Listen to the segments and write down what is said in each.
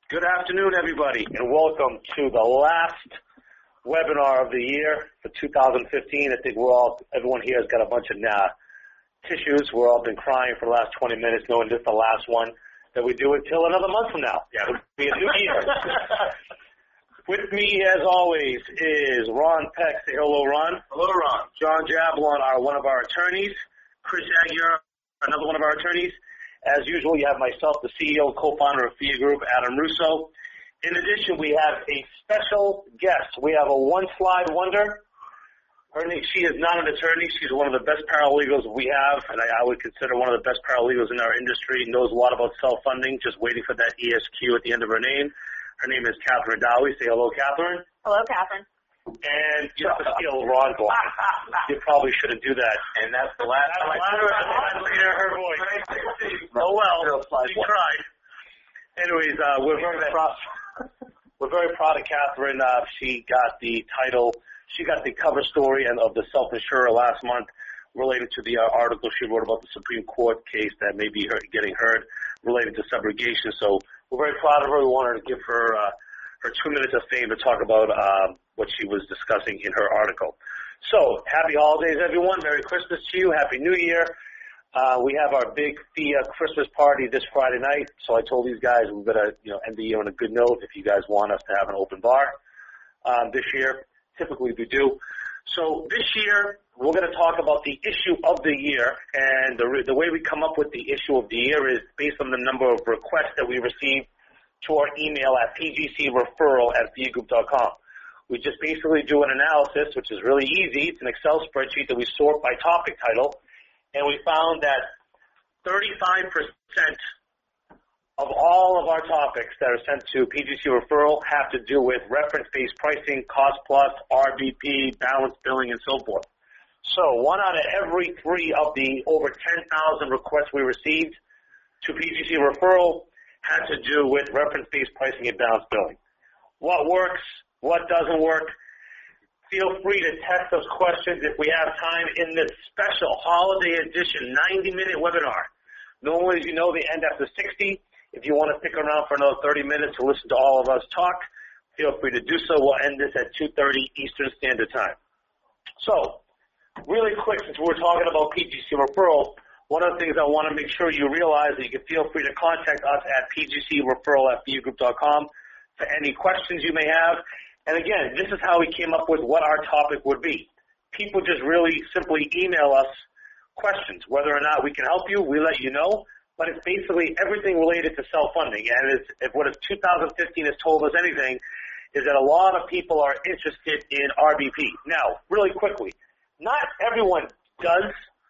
Good afternoon, everybody, and welcome to the last webinar of the year for 2015. I think everyone here has got a bunch of tissues. We've all been crying for the last 20 minutes, knowing this is the last one that we do until another month from now. Yeah, it'll be a new year. With me, as always, is Ron Peck. Say hello, Ron. Hello, Ron. John Jablon, one of our attorneys. Chris Aguirre, another one of our attorneys. As usual, you have myself, the CEO and co-founder of FIA Group, Adam Russo. In addition, we have a special guest. We have a one-slide wonder. She is not an attorney. She's one of the best paralegals we have, and I would consider one of the best paralegals in our industry. Knows a lot about self-funding, just waiting for that ESQ at the end of her name. Her name is Catherine Dowie. Say hello, Catherine. Hello, Catherine. And just to steal Ron's line, you probably shouldn't do that. And that's the last time I hear her voice. Oh well, she tried. Anyways, we're very proud of Catherine. She got the title. She got the cover story of the self-insurer last month related to the article she wrote about the Supreme Court case that may be getting heard related to subrogation. So we're very proud of her. We wanted to give her 2 minutes of fame to talk about what she was discussing in her article. So, happy holidays, everyone. Merry Christmas to you. Happy New Year. We have our big FIA Christmas party this Friday night. So I told these guys we're going to end the year on a good note if you guys want us to have an open bar this year. Typically we do. So this year we're going to talk about the issue of the year. And the way we come up with the issue of the year is based on the number of requests that we received to our email at pgcreferral@fiagroup.com. We just basically do an analysis, which is really easy. It's an Excel spreadsheet that we sort by topic title, and we found that 35% of all of our topics that are sent to PGC Referral have to do with reference-based pricing, cost plus, RBP, balance billing, and so forth. So 1 out of every 3 of the over 10,000 requests we received to PGC Referral had to do with reference-based pricing and balance billing. What works? What doesn't work? Feel free to text us questions if we have time in this special holiday edition 90-minute webinar. Normally, as you know, they end after 60. If you want to stick around for another 30 minutes to listen to all of us talk, feel free to do so. We'll end this at 2:30 Eastern Standard Time. So, really quick, since we're talking about PGC Referral, one of the things I want to make sure you realize that you can feel free to contact us at pgcreferral@fiagroup.com for any questions you may have. And again, this is how we came up with what our topic would be. People just really simply email us questions. Whether or not we can help you, we let you know. But it's basically everything related to self-funding. And if what 2015 has told us anything, is that a lot of people are interested in RBP. Now, really quickly, not everyone does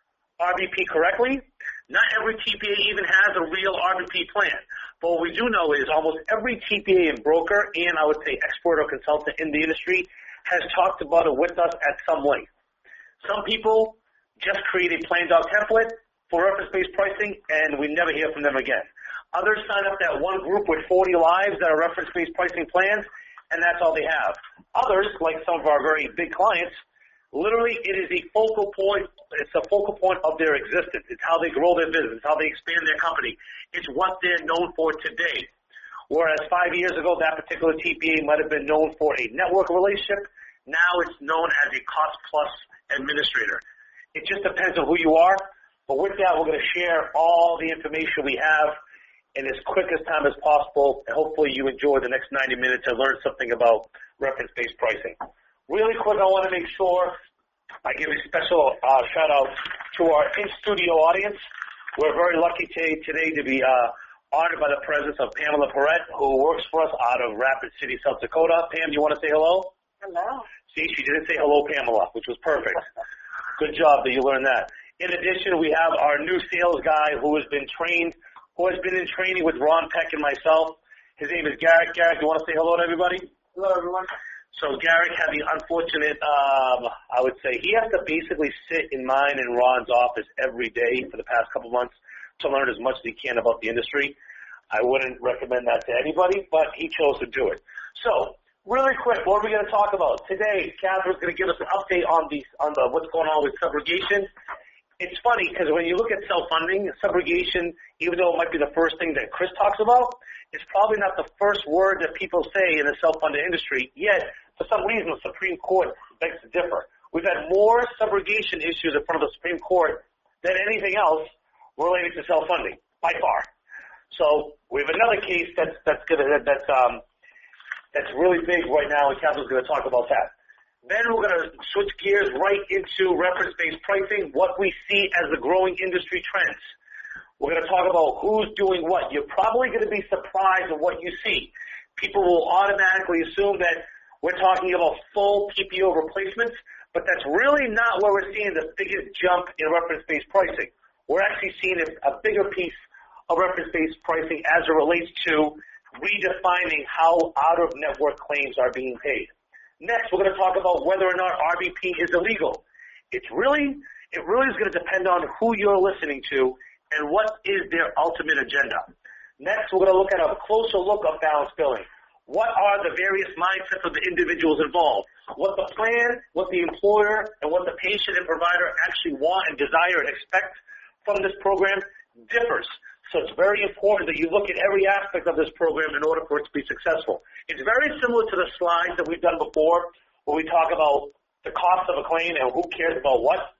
RBP correctly. Not every TPA even has a real RBP plan. But what we do know is almost every TPA and broker, and I would say expert or consultant in the industry, has talked about it with us at some length. Some people just create a plain doc template for reference-based pricing, and we never hear from them again. Others sign up that one group with 40 lives that are reference-based pricing plans, and that's all they have. Others, like some of our very big clients, literally, it is a focal point. It's a focal point of their existence. It's how they grow their business, how they expand their company. It's what they're known for today. Whereas 5 years ago, that particular TPA might have been known for a network relationship. Now it's known as a cost-plus administrator. It just depends on who you are. But with that, we're going to share all the information we have in as quick as time as possible. And hopefully you enjoy the next 90 minutes and learn something about reference-based pricing. Really quick, I want to make sure I give a special shout-out to our in-studio audience. We're very lucky today to be honored by the presence of Pamela Perrette, who works for us out of Rapid City, South Dakota. Pam, do you want to say hello? Hello. See, she didn't say hello, Pamela, which was perfect. Good job that you learned that. In addition, we have our new sales guy who has been in training with Ron Peck and myself. His name is Garrett. Garrett, do you want to say hello to everybody? Hello, everyone. So Garrett had the unfortunate, I would say, he has to basically sit in mine and Ron's office every day for the past couple months to learn as much as he can about the industry. I wouldn't recommend that to anybody, but he chose to do it. So, really quick, what are we going to talk about? Today, Catherine's going to give us an update on what's going on with subrogation. it's funny because when you look at self-funding, subrogation, even though it might be the first thing that Chris talks about, it's probably not the first word that people say in the self-funded industry, yet for some reason the Supreme Court begs to differ. We've had more subrogation issues in front of the Supreme Court than anything else related to self-funding, by far. So we have another case that's really big right now, and Catherine's going to talk about that. Then we're going to switch gears right into reference-based pricing, what we see as the growing industry trends. We're going to talk about who's doing what. You're probably going to be surprised at what you see. People will automatically assume that we're talking about full PPO replacements, but that's really not where we're seeing the biggest jump in reference-based pricing. We're actually seeing a bigger piece of reference-based pricing as it relates to redefining how out-of-network claims are being paid. Next, we're going to talk about whether or not RVP is illegal. It really is going to depend on who you're listening to and what is their ultimate agenda. Next, we're going to look at a closer look of balanced billing. What are the various mindsets of the individuals involved? What the plan, what the employer, and what the patient and provider actually want and desire and expect from this program differs. So it's very important that you look at every aspect of this program in order for it to be successful. It's very similar to the slides that we've done before where we talk about the cost of a claim and who cares about what.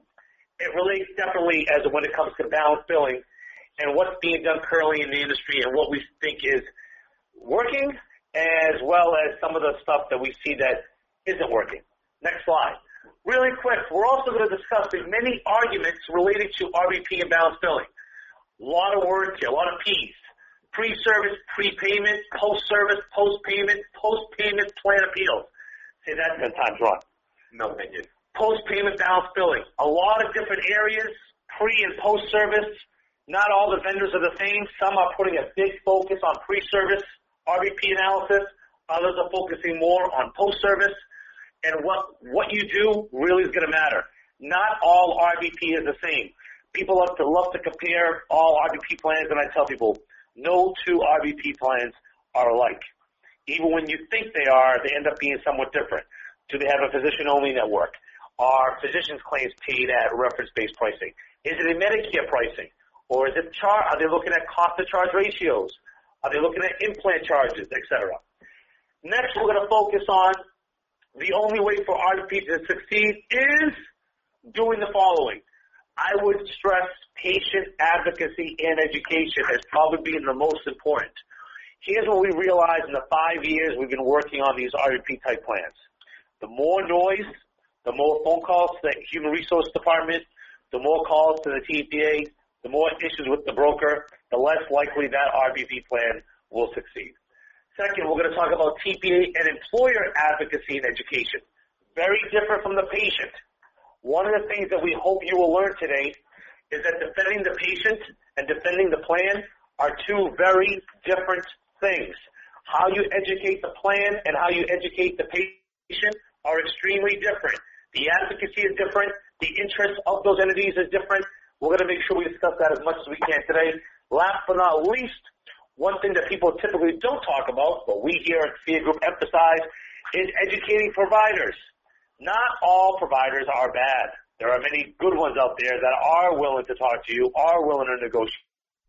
It relates definitely as when it comes to balanced billing and what's being done currently in the industry and what we think is working, as well as some of the stuff that we see that isn't working. Next slide. Really quick, we're also going to discuss the many arguments related to RVP and balanced billing. A lot of words here, a lot of P's. Pre-service, prepayment, post-service, post-payment, post-payment plan appeals. Say that 10 times, Ron. No, thank you. Post-payment balanced billing. A lot of different areas, pre- and post-service. Not all the vendors are the same. Some are putting a big focus on pre-service RVP analysis. Others are focusing more on post-service. And what you do really is going to matter. Not all RVP is the same. People love to compare all RVP plans, and I tell people, no two RVP plans are alike. Even when you think they are, they end up being somewhat different. Do they have a physician-only network? Are physicians' claims paid at reference-based pricing? Is it a Medicare pricing? Or is it are they looking at cost-to-charge ratios? Are they looking at implant charges, et cetera? Next, we're going to focus on the only way for RVP to succeed is doing the following. I would stress patient advocacy and education as probably being the most important. Here's what we realized in the 5 years we've been working on these RVP-type plans. The more noise, the more phone calls to the Human Resource Department, the more calls to the TPA, the more issues with the broker, the less likely that RVP plan will succeed. Second, we're going to talk about TPA and employer advocacy and education. Very different from the patient. One of the things that we hope you will learn today is that defending the patient and defending the plan are two very different things. How you educate the plan and how you educate the patient are extremely different. The advocacy is different. The interest of those entities is different. We're going to make sure we discuss that as much as we can today. Last but not least, one thing that people typically don't talk about, but we here at FIA Group emphasize, is educating providers. Not all providers are bad. There are many good ones out there that are willing to talk to you, are willing to negotiate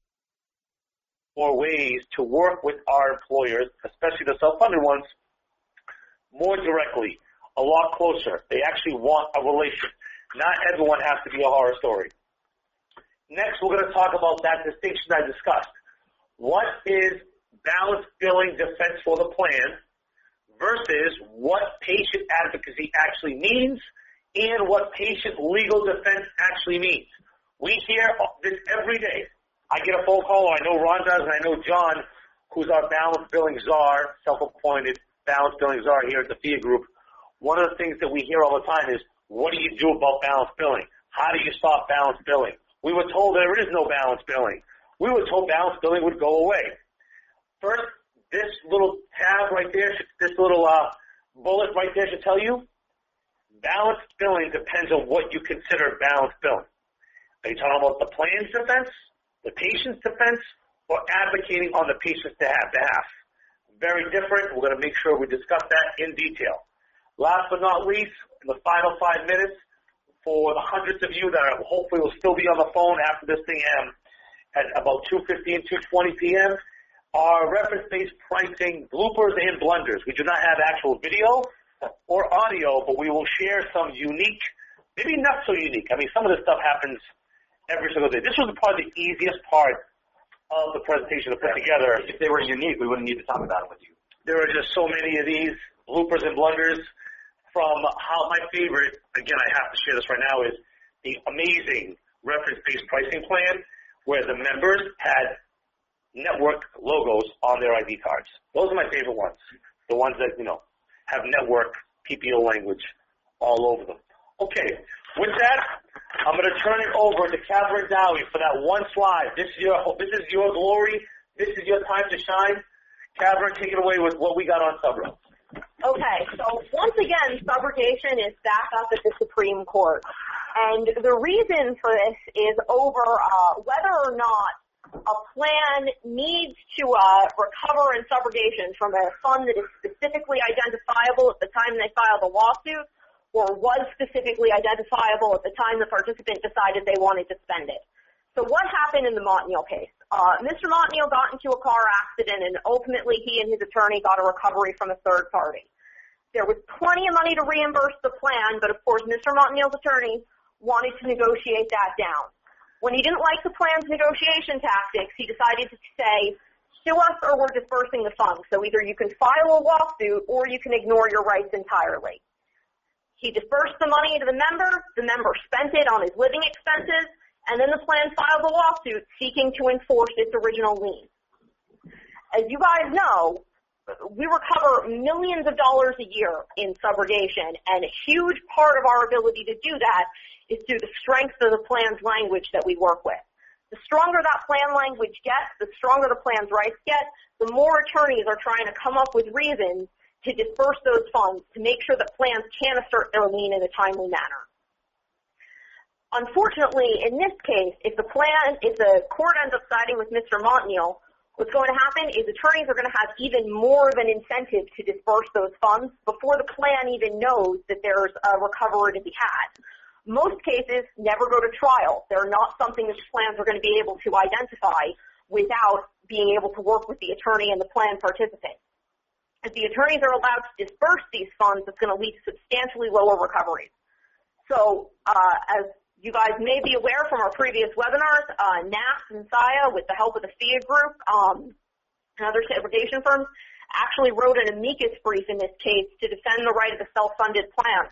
more ways to work with our employers, especially the self-funded ones, more directly, a lot closer. They actually want a relation. Not everyone has to be a horror story. Next, we're going to talk about that distinction I discussed. What is balanced billing defense for the plan versus what patient advocacy actually means and what patient legal defense actually means. We hear this every day. I get a phone call, or I know Ron does, and I know John, who's our balanced billing czar, self-appointed balanced billing czar here at the FIA Group. One of the things that we hear all the time is, what do you do about balanced billing? How do you stop balanced billing? We were told there is no balanced billing. We were told balanced billing would go away. First, this little tab right there, this little bullet right there should tell you, balanced billing depends on what you consider balanced billing. Are you talking about the plan's defense, the patient's defense, or advocating on the patient's behalf? Very different. We're going to make sure we discuss that in detail. Last but not least, in the final 5 minutes, for the hundreds of you that hopefully will still be on the phone after this thing ends at about 2:15, 2:20 p.m., are reference-based pricing bloopers and blunders. We do not have actual video or audio, but we will share some unique, maybe not so unique. I mean, some of this stuff happens every single day. This was probably the easiest part of the presentation to put together. If they were unique, we wouldn't need to talk about them with you. There are just so many of these bloopers and blunders from how my favorite, again, I have to share this right now, is the amazing reference-based pricing plan where the members had network logos on their ID cards. Those are my favorite ones. The ones that, have network PPO language all over them. Okay, with that, I'm going to turn it over to Catherine Dowie for that one slide. This is your glory. This is your time to shine. Catherine, take it away with what we got on subrogation. Okay, so once again, subrogation is back up at the Supreme Court. And the reason for this is over whether or not a plan needs to recover in subrogation from a fund that is specifically identifiable at the time they filed the lawsuit or was specifically identifiable at the time the participant decided they wanted to spend it. So what happened in the Montneal case? Mr. Montneal got into a car accident, and ultimately he and his attorney got a recovery from a third party. There was plenty of money to reimburse the plan, but of course Mr. Montneal's attorney wanted to negotiate that down. When he didn't like the plan's negotiation tactics, he decided to say, sue us or we're dispersing the funds. So either you can file a lawsuit or you can ignore your rights entirely. He dispersed the money to the member spent it on his living expenses, and then the plan filed a lawsuit seeking to enforce its original lien. As you guys know, we recover millions of dollars a year in subrogation, and a huge part of our ability to do that is through the strength of the plan's language that we work with. The stronger that plan language gets, the stronger the plan's rights get, the more attorneys are trying to come up with reasons to disperse those funds to make sure that plans can assert their lien in a timely manner. Unfortunately, in this case, if the court ends up siding with Mr. Montneal, what's going to happen is attorneys are going to have even more of an incentive to disperse those funds before the plan even knows that there's a recovery to be had. Most cases never go to trial. They're not something that plans are going to be able to identify without being able to work with the attorney and the plan participant. If the attorneys are allowed to disperse these funds, it's going to lead to substantially lower recoveries. So, as you guys may be aware from our previous webinars, NASS and SIA, with the help of the FIA group and other subrogation firms, actually wrote an amicus brief in this case to defend the right of the self-funded plan.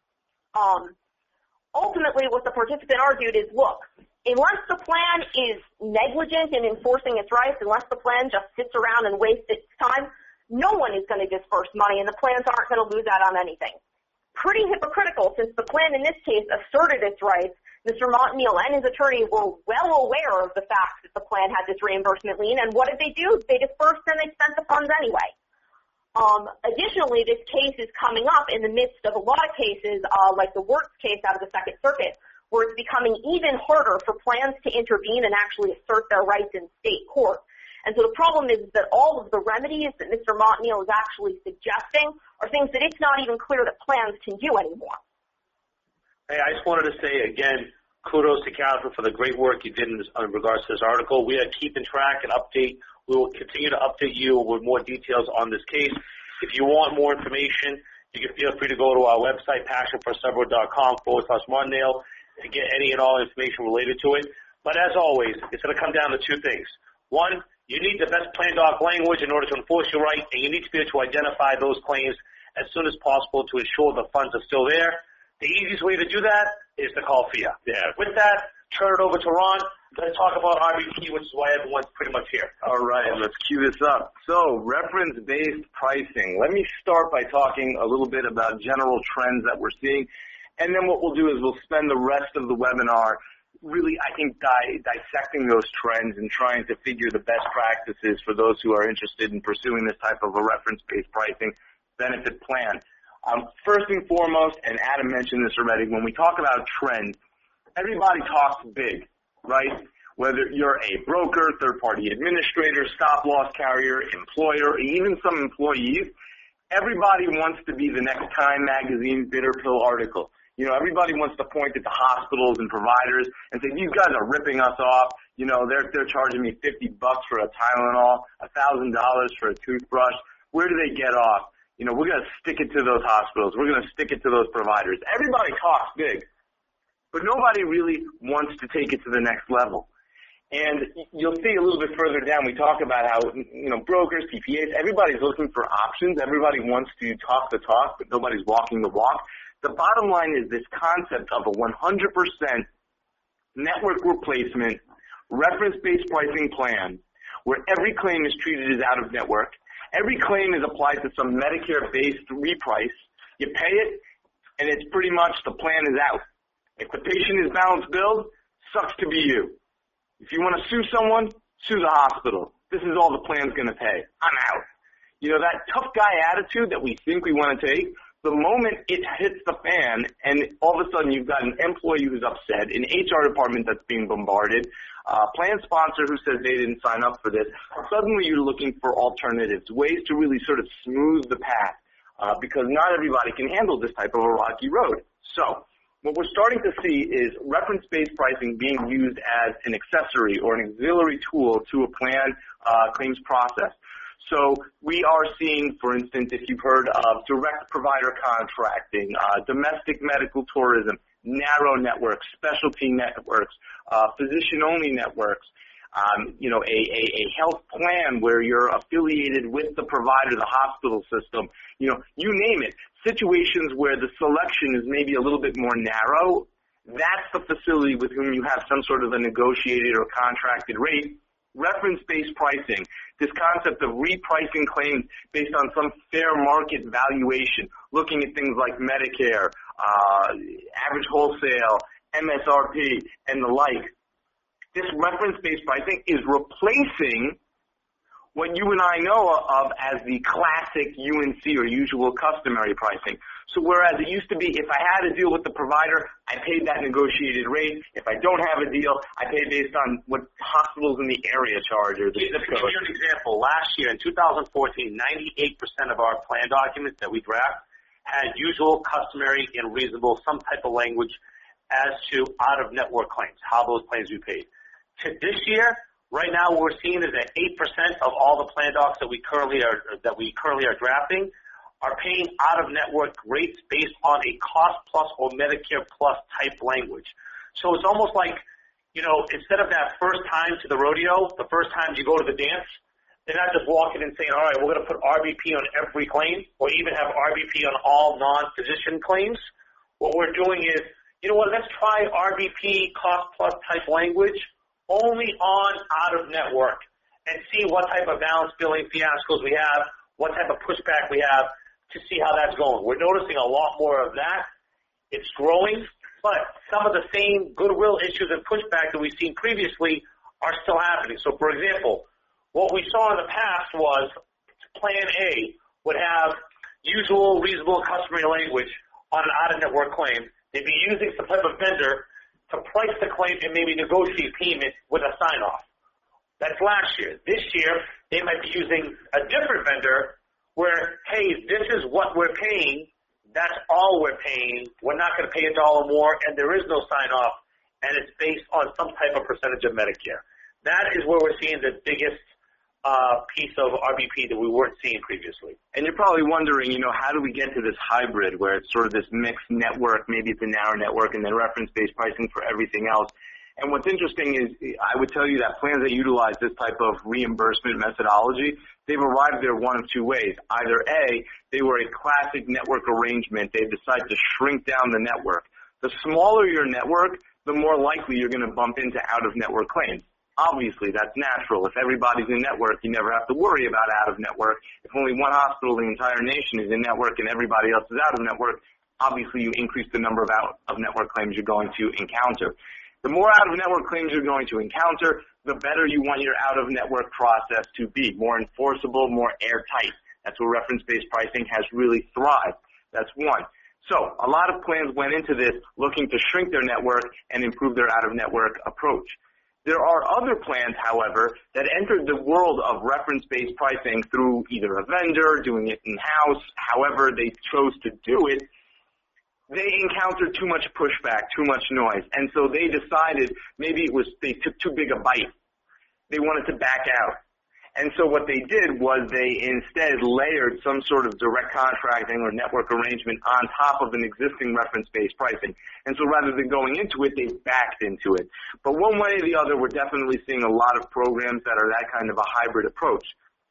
Ultimately, what the participant argued is, look, unless the plan is negligent in enforcing its rights, unless the plan just sits around and wastes its time, no one is going to disperse money, and the plans aren't going to lose out on anything. Pretty hypocritical, since the plan in this case asserted its rights. Mr. Montneal and his attorney were well aware of the fact that the plan had this reimbursement lien, and what did they do? They dispersed and they spent the funds anyway. Additionally, this case is coming up in the midst of a lot of cases, like the Wirtz case out of the Second Circuit, where it's becoming even harder for plans to intervene and actually assert their rights in state court. And so the problem is that all of the remedies that Mr. Montneal is actually suggesting are things that it's not even clear that plans can do anymore. Hey, I just wanted to say again, kudos to Catherine for the great work you did in regards to this article. We are keeping track and update. We will continue to update you with more details on this case. If you want more information, you can feel free to go to our website, passionforsubro.com/Montneal, to get any and all information related to it. But as always, it's going to come down to two things. One, you need the best plan doc language in order to enforce your right, and you need to be able to identify those claims as soon as possible to ensure the funds are still there. The easiest way to do that is to call FIA. Yeah. With that, turn it over to Ron. Let's talk about RBP, which is why everyone's pretty much here. All right, let's cue this up. So, reference-based pricing. Let me start by talking a little bit about general trends that we're seeing, and then what we'll do is we'll spend the rest of the webinar really, I think, dissecting those trends and trying to figure the best practices for those who are interested in pursuing this type of a reference-based pricing benefit plan. First and foremost, and Adam mentioned this already, when we talk about trends, everybody talks big, right? Whether you're a broker, third-party administrator, stop-loss carrier, employer, even some employees, everybody wants to be the next Time Magazine bitter pill article. Everybody wants to point at the hospitals and providers and say, these guys are ripping us off. They're charging me $50 for a Tylenol, $1,000 for a toothbrush. Where do they get off? We're going to stick it to those hospitals. We're going to stick it to those providers. Everybody talks big, but nobody really wants to take it to the next level. And you'll see a little bit further down, we talk about how, brokers, TPAs, everybody's looking for options. Everybody wants to talk the talk, but nobody's walking the walk. The bottom line is this concept of a 100% network replacement, reference-based pricing plan, where every claim is treated as out of network. Every claim is applied to some Medicare-based reprice. You pay it, and it's pretty much the plan is out. If the patient is balance billed, sucks to be you. If you want to sue someone, sue the hospital. This is all the plan's going to pay. I'm out. That tough guy attitude that we think we want to take, the moment it hits the fan and all of a sudden you've got an employee who's upset, an HR department that's being bombarded, a plan sponsor who says they didn't sign up for this, suddenly you're looking for alternatives, ways to really sort of smooth the path, because not everybody can handle this type of a rocky road. So what we're starting to see is reference-based pricing being used as an accessory or an auxiliary tool to a plan claims process. So we are seeing, for instance, if you've heard of direct provider contracting, domestic medical tourism, narrow networks, specialty networks, physician-only networks, a health plan where you're affiliated with the provider, the hospital system, you name it. Situations where the selection is maybe a little bit more narrow, that's the facility with whom you have some sort of a negotiated or contracted rate. Reference-based pricing, this concept of repricing claims based on some fair market valuation, looking at things like Medicare, average wholesale, MSRP, and the like. This reference-based pricing is replacing what you and I know of as the classic UNC or usual customary pricing. So whereas it used to be if I had a deal with the provider, I paid that negotiated rate. If I don't have a deal, I pay based on what hospitals in the area charge or the zip code. To give you an example, last year in 2014, 98% of our plan documents that we draft had usual, customary, and reasonable, some type of language as to out-of-network claims, how those claims we paid. To this year, right now, what we're seeing is that 8% of all the plan docs that we currently are drafting are paying out-of-network rates based on a cost-plus or Medicare plus type language. So it's almost like, instead of that first time to the rodeo, the first time you go to the dance, they're not just walking and saying, all right, we're going to put RBP on every claim or even have RBP on all non-physician claims. What we're doing is, let's try RBP cost-plus type language only on out-of-network and see what type of balance billing fiascos we have, what type of pushback we have to see how that's going. We're noticing a lot more of that. It's growing, but some of the same goodwill issues and pushback that we've seen previously are still happening. So, for example, what we saw in the past was Plan A would have usual, reasonable, customary language on an out-of-network claim. They'd be using some type of vendor to price the claim and maybe negotiate payment with a sign-off. That's last year. This year, they might be using a different vendor where, hey, this is what we're paying, that's all we're paying, we're not going to pay $1 more, and there is no sign-off, and it's based on some type of percentage of Medicare. That is where we're seeing the biggest piece of RBP that we weren't seeing previously. And you're probably wondering, how do we get to this hybrid where it's sort of this mixed network, maybe it's a narrow network, and then reference-based pricing for everything else? And what's interesting is I would tell you that plans that utilize this type of reimbursement methodology, they've arrived there one of two ways. Either A, they were a classic network arrangement. They've decided to shrink down the network. The smaller your network, the more likely you're going to bump into out-of-network claims. Obviously, that's natural. If everybody's in network, you never have to worry about out-of-network. If only one hospital in the entire nation is in network and everybody else is out-of-network, obviously you increase the number of out-of-network claims you're going to encounter. The more out-of-network claims you're going to encounter, the better you want your out-of-network process to be. More enforceable, more airtight. That's where reference-based pricing has really thrived. That's one. So a lot of plans went into this looking to shrink their network and improve their out-of-network approach. There are other plans, however, that entered the world of reference-based pricing through either a vendor, doing it in-house, however they chose to do it, they encountered too much pushback, too much noise, and so they decided maybe they took too big a bite. They wanted to back out. And so what they did was they instead layered some sort of direct contracting or network arrangement on top of an existing reference-based pricing. And so rather than going into it, they backed into it. But one way or the other, we're definitely seeing a lot of programs that are that kind of a hybrid approach.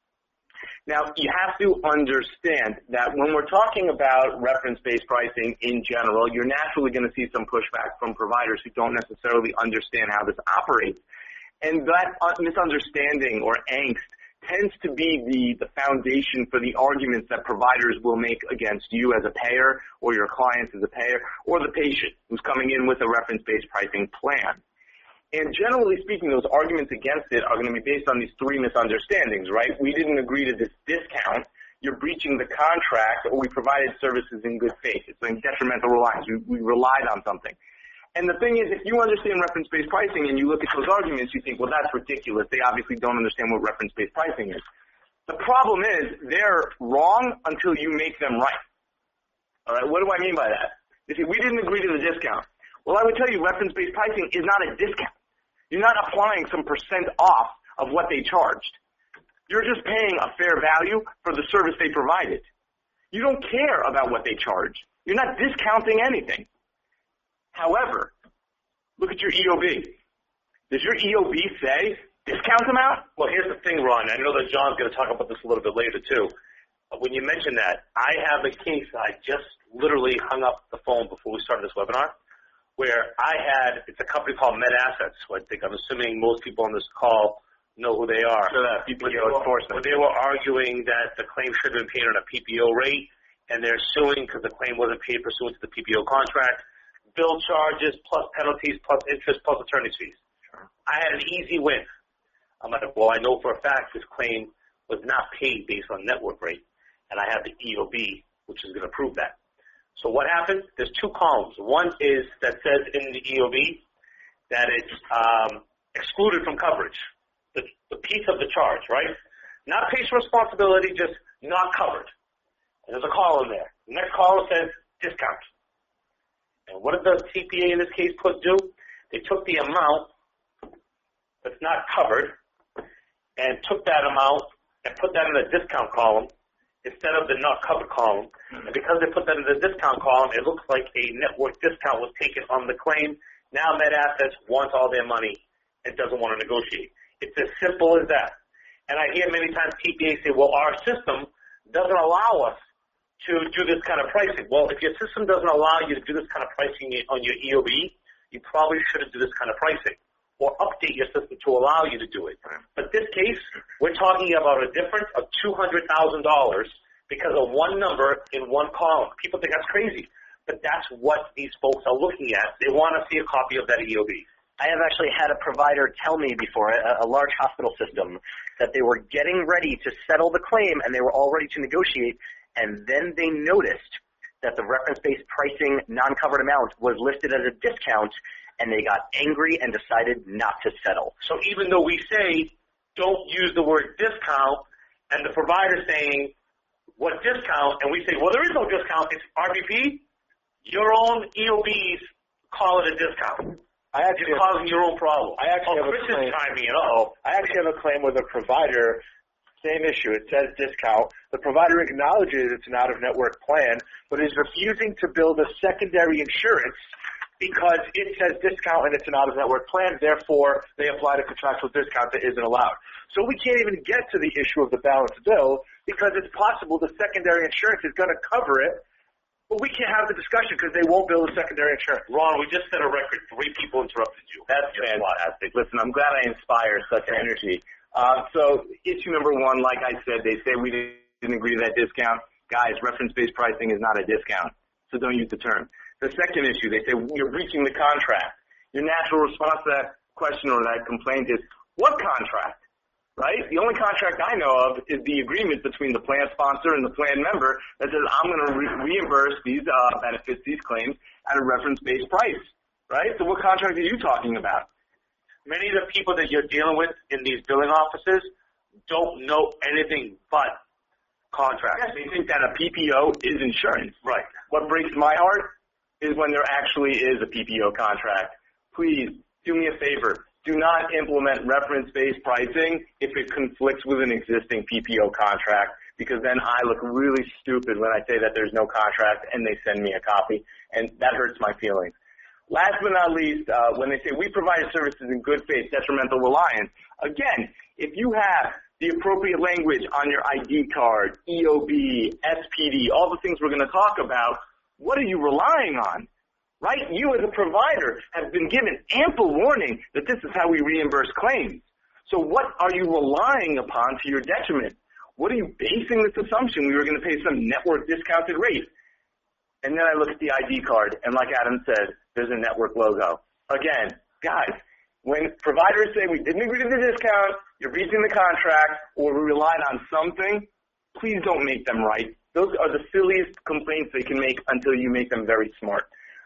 Now, you have to understand that when we're talking about reference-based pricing in general, you're naturally going to see some pushback from providers who don't necessarily understand how this operates. And that misunderstanding or angst tends to be the foundation for the arguments that providers will make against you as a payer or your clients as a payer or the patient who's coming in with a reference-based pricing plan. And generally speaking, those arguments against it are going to be based on these three misunderstandings, right? We didn't agree to this discount. You're breaching the contract, or we provided services in good faith. It's like detrimental reliance. We relied on something. And the thing is, if you understand reference-based pricing and you look at those arguments, you think, well, that's ridiculous. They obviously don't understand what reference-based pricing is. The problem is they're wrong until you make them right. All right, what do I mean by that? You see, we didn't agree to the discount. Well, I would tell you reference-based pricing is not a discount. You're not applying some % off of what they charged. You're just paying a fair value for the service they provided. You don't care about what they charge. You're not discounting anything. However, look at your EOB. Does your EOB say discount amount? Well, here's the thing, Ron. I know that John's going to talk about this a little bit later, too. But when you mention that, I have a case I just literally hung up the phone before we started this webinar where it's a company called MedAssets, who I'm assuming most people on this call know who they are. So that PPO enforcement. They were arguing that the claim should have been paid on a PPO rate, and they're suing because the claim wasn't paid pursuant to the PPO contract. Bill charges plus penalties plus interest plus attorney's fees. Sure. I had an easy win. I'm like, well, I know for a fact this claim was not paid based on network rate, and I have the EOB, which is going to prove that. So what happened? There's two columns. One is that says in the EOB that it's excluded from coverage, the piece of the charge, right? Not patient responsibility, just not covered. And there's a column there. The next column says discount. And what did the TPA in this case do? They took the amount that's not covered and took that amount and put that in the discount column instead of the not covered column. And because they put that in the discount column, it looks like a network discount was taken on the claim. Now MedAssets wants all their money and doesn't want to negotiate. It's as simple as that. And I hear many times TPA say, well, our system doesn't allow us to do this kind of pricing. Well, if your system doesn't allow you to do this kind of pricing on your EOB, you probably shouldn't do this kind of pricing or update your system to allow you to do it. But this case, we're talking about a difference of $200,000 because of one number in one column. People think that's crazy, but that's what these folks are looking at. They want to see a copy of that EOB. I have actually had a provider tell me before, a large hospital system, that they were getting ready to settle the claim and they were all ready to negotiate, and then they noticed that the reference-based pricing non-covered amount was listed as a discount, and they got angry and decided not to settle. So even though we say don't use the word discount, and the provider saying what discount, and we say, well, there is no discount, it's RBP, your own EOBs call it a discount. You're causing your own problem. I actually have a claim with a provider. Same issue. It says discount. The provider acknowledges it's an out-of-network plan, but is refusing to bill the secondary insurance because it says discount and it's an out-of-network plan. Therefore, they apply the contractual discount that isn't allowed. So we can't even get to the issue of the balance bill because it's possible the secondary insurance is going to cover it, but we can't have the discussion because they won't bill the secondary insurance. Ron, we just set a record. 3 people interrupted you. That's fantastic. Listen, I'm glad I inspire such energy. So issue number 1, like I said, they say we didn't agree to that discount. Guys, reference-based pricing is not a discount, so don't use the term. The second issue, they say you're breaching the contract. Your natural response to that question or that complaint is, what contract? Right? The only contract I know of is the agreement between the plan sponsor and the plan member that says I'm going to reimburse these benefits, these claims, at a reference-based price. Right? So what contract are you talking about? Many of the people that you're dealing with in these billing offices don't know anything but contracts. Yes, they think that a PPO is insurance. Right. What breaks my heart is when there actually is a PPO contract. Please do me a favor. Do not implement reference-based pricing if it conflicts with an existing PPO contract, because then I look really stupid when I say that there's no contract and they send me a copy, and that hurts my feelings. Last but not least, when they say we provide services in good faith, detrimental reliance, again, if you have the appropriate language on your ID card, EOB, SPD, all the things we're going to talk about, what are you relying on? Right? You as a provider have been given ample warning that this is how we reimburse claims. So what are you relying upon to your detriment? What are you basing this assumption we were going to pay some network discounted rate? And then I look at the ID card, and like Adam said, there's a network logo. Again, guys, when providers say we didn't agree to the discount, you're breaching the contract, or we relied on something, please don't make them right. Those are the silliest complaints they can make until you make them very smart.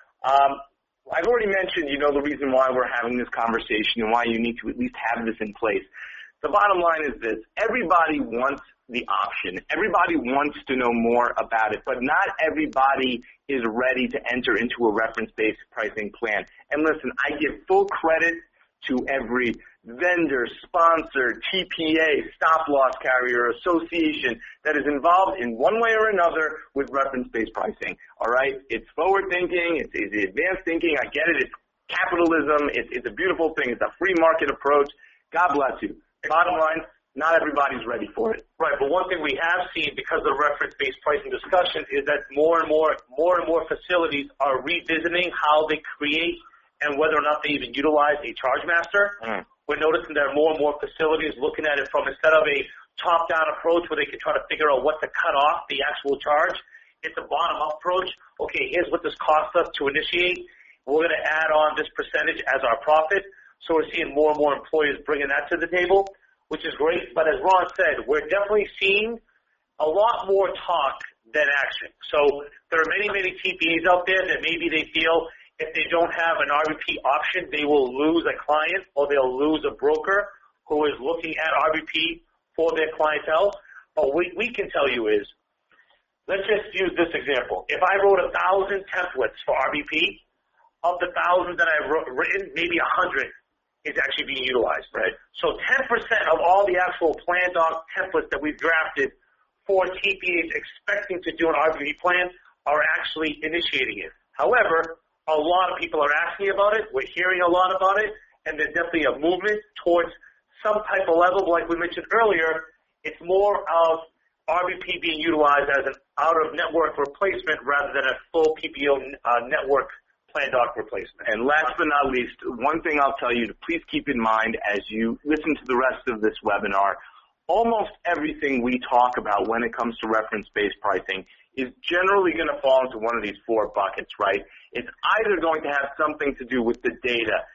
I've already mentioned, the reason why we're having this conversation and why you need to at least have this in place. The bottom line is this. Everybody wants the option. Everybody wants to know more about it, but not everybody is ready to enter into a reference-based pricing plan. And listen, I give full credit to every vendor, sponsor, TPA, stop-loss carrier, association that is involved in one way or another with reference-based pricing. All right? It's forward-thinking. It's advanced thinking. I get it. It's capitalism. It's a beautiful thing. It's a free market approach. God bless you. Bottom line, not everybody's ready for it. Right, but one thing we have seen because of the reference-based pricing discussion is that more and more facilities are revisiting how they create and whether or not they even utilize a charge master. We're noticing that more and more facilities looking at it from instead of a top-down approach where they can try to figure out what to cut off the actual charge, it's a bottom-up approach. Okay, here's what this costs us to initiate. We're going to add on this percentage as our profit. So we're seeing more and more employers bringing that to the table, which is great. But as Ron said, we're definitely seeing a lot more talk than action. So there are many, many TPAs out there that maybe they feel if they don't have an RVP option, they will lose a client or they'll lose a broker who is looking at RVP for their clientele. But what we can tell you is, let's just use this example. If I wrote 1,000 templates for RVP, of the 1,000 that I've written, maybe 100 is actually being utilized. Right. So 10% of all the actual plan doc templates that we've drafted for TPAs expecting to do an RVP plan are actually initiating it. However, a lot of people are asking about it. We're hearing a lot about it, and there's definitely a movement towards some type of level. Like we mentioned earlier, it's more of RVP being utilized as an out-of-network replacement rather than a full PPO network plan doc replacement. And last but not least, one thing I'll tell you to please keep in mind as you listen to the rest of this webinar, almost everything we talk about when it comes to reference-based pricing is generally going to fall into one of these four buckets, right? It's either going to have something to do with the data.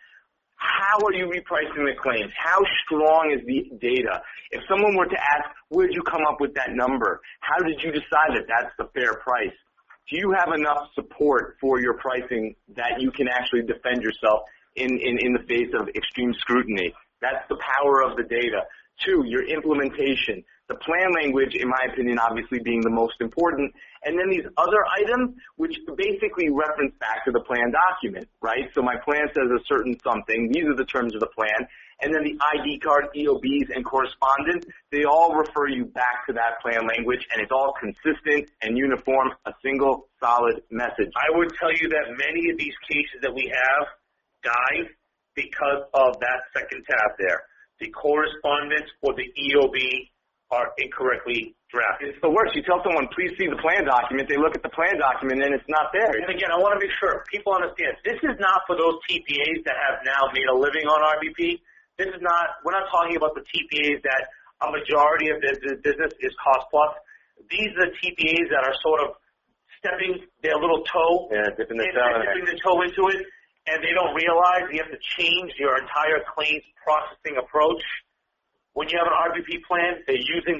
How are you repricing the claims? How strong is the data? If someone were to ask, where did you come up with that number? How did you decide that that's the fair price? Do you have enough support for your pricing that you can actually defend yourself in the face of extreme scrutiny? That's the power of the data. 2, your implementation. The plan language, in my opinion, obviously being the most important. And then these other items, which basically reference back to the plan document, right? So my plan says a certain something. These are the terms of the plan. And then the ID card, EOBs, and correspondence, they all refer you back to that plan language, and it's all consistent and uniform, a single solid message. I would tell you that many of these cases that we have died because of that second tab there. The correspondence or the EOB are incorrectly drafted. It's the worst. You tell someone, please see the plan document. They look at the plan document, and it's not there. And again, I want to make sure people understand, this is not for those TPAs that have now made a living on RVP. This is not, we're not talking about the TPAs that a majority of their business is cost plus. These are the TPAs that are sort of stepping their little toe, dipping the toe into it, and they don't realize you have to change your entire claims processing approach. When you have an RVP plan, they're using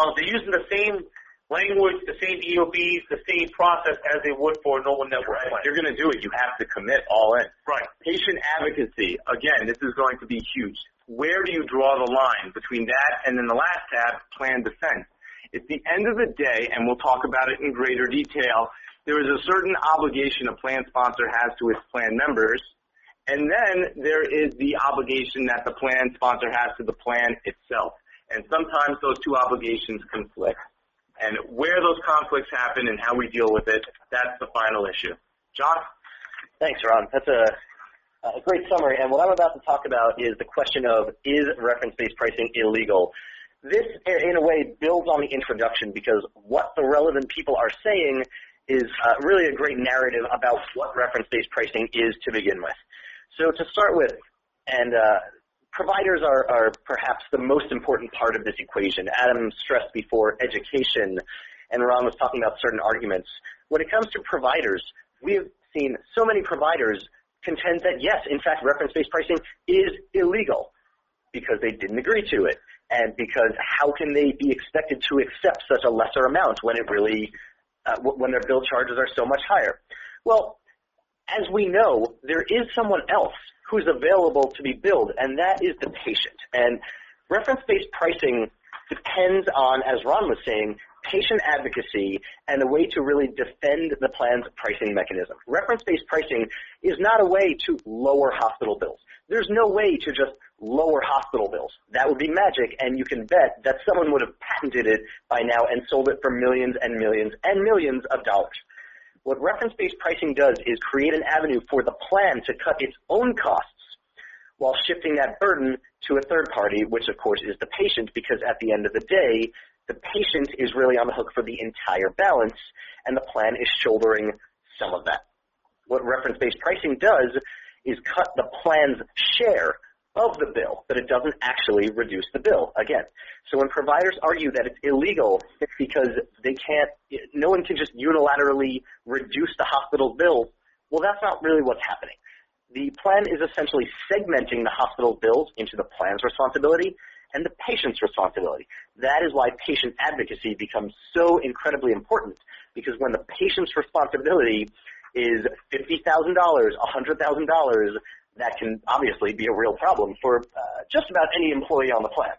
the same language, the same EOBs, the same process as they would for a normal network plan. If you're going to do it, you have to commit all in. Right. Patient advocacy, again, this is going to be huge. Where do you draw the line between that and then the last tab, plan defense? It's the end of the day, and we'll talk about it in greater detail. there is a certain obligation a plan sponsor has to its plan members, and then there is the obligation that the plan sponsor has to the plan itself. And sometimes those two obligations conflict. And where those conflicts happen and how we deal with it, that's the final issue. John? Thanks, Ron. That's a great summary. And what I'm about to talk about is the question of, is reference-based pricing illegal? This, in a way, builds on the introduction because what the relevant people are saying is really a great narrative about what reference-based pricing is to begin with. So to start with, and providers are perhaps the most important part of this equation. Adam stressed before education, and Ron was talking about certain arguments. When it comes to providers, we have seen so many providers contend that, yes, in fact, reference-based pricing is illegal because they didn't agree to it, and because how can they be expected to accept such a lesser amount when it really, when their bill charges are so much higher? Well, as we know, there is someone else who's available to be billed, and that is the patient. And reference-based pricing depends on, as Ron was saying, patient advocacy and a way to really defend the plan's pricing mechanism. Reference-based pricing is not a way to lower hospital bills. There's no way to just lower hospital bills. That would be magic, and you can bet that someone would have patented it by now and sold it for millions and millions and millions of dollars. What reference-based pricing does is create an avenue for the plan to cut its own costs while shifting that burden to a third party, which of course is the patient, because at the end of the day, the patient is really on the hook for the entire balance, and the plan is shouldering some of that. What reference-based pricing does is cut the plan's share of the bill, but it doesn't actually reduce the bill again. So when providers argue that it's illegal because they can't, no one can just unilaterally reduce the hospital bill, well, that's not really what's happening. The plan is essentially segmenting the hospital bills into the plan's responsibility and the patient's responsibility. That is why patient advocacy becomes so incredibly important, because when the patient's responsibility is $50,000, $100,000, that can obviously be a real problem for just about any employee on the plan.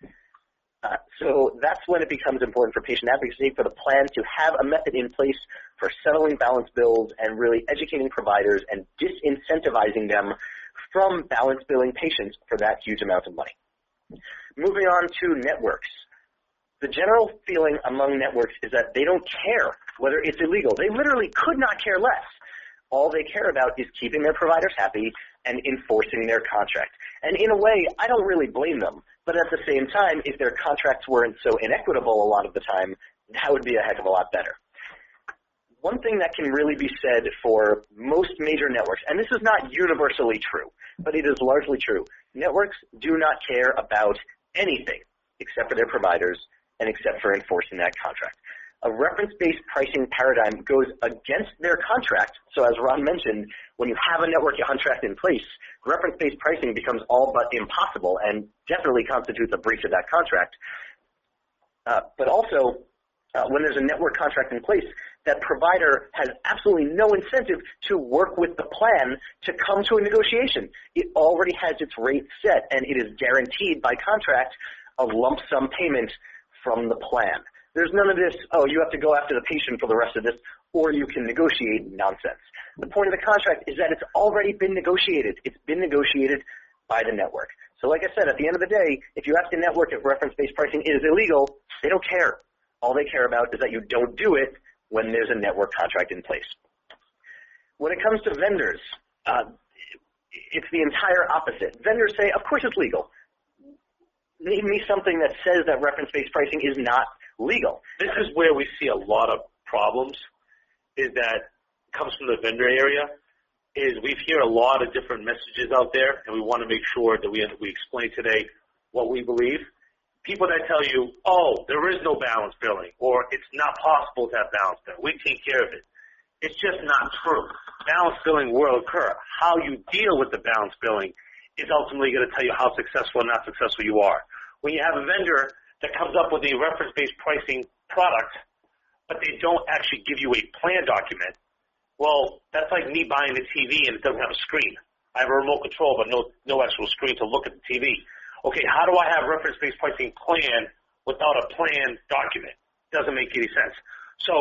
So that's when it becomes important for patient advocacy, for the plan to have a method in place for settling balance bills and really educating providers and disincentivizing them from balance billing patients for that huge amount of money. Moving on to networks. The general feeling among networks is that they don't care whether it's illegal. They literally could not care less. All they care about is keeping their providers happy and enforcing their contract. And in a way, I don't really blame them. But at the same time, if their contracts weren't so inequitable a lot of the time, that would be a heck of a lot better. One thing that can really be said for most major networks, and this is not universally true, but it is largely true, networks do not care about anything except for their providers and except for enforcing that contract. A reference-based pricing paradigm goes against their contract. So as Ron mentioned, when you have a network contract in place, reference-based pricing becomes all but impossible and definitely constitutes a breach of that contract. But also, when there's a network contract in place, that provider has absolutely no incentive to work with the plan to come to a negotiation. It already has its rate set, and it is guaranteed by contract a lump sum payment from the plan. There's none of this, oh, you have to go after the patient for the rest of this, or you can negotiate nonsense. The point of the contract is that it's already been negotiated. It's been negotiated by the network. So like I said, at the end of the day, if you ask a network if reference-based pricing is illegal, they don't care. All they care about is that you don't do it when there's a network contract in place. When it comes to vendors, it's the entire opposite. Vendors say, of course it's legal. Name me something that says that reference-based pricing is not legal. This is where we see a lot of problems, is that comes from the vendor area, is we hear a lot of different messages out there, and we want to make sure that we explain today what we believe. People that tell you, oh, there is no balance billing, or it's not possible to have balance billing. We take care of it. It's just not true. Balance billing will occur. How you deal with the balance billing is ultimately going to tell you how successful or not successful you are. When you have a vendor that comes up with a reference-based pricing product, but they don't actually give you a plan document, well, that's like me buying a TV and it doesn't have a screen. I have a remote control, but no actual screen to look at the TV. Okay, how do I have reference-based pricing plan without a plan document? Doesn't make any sense. So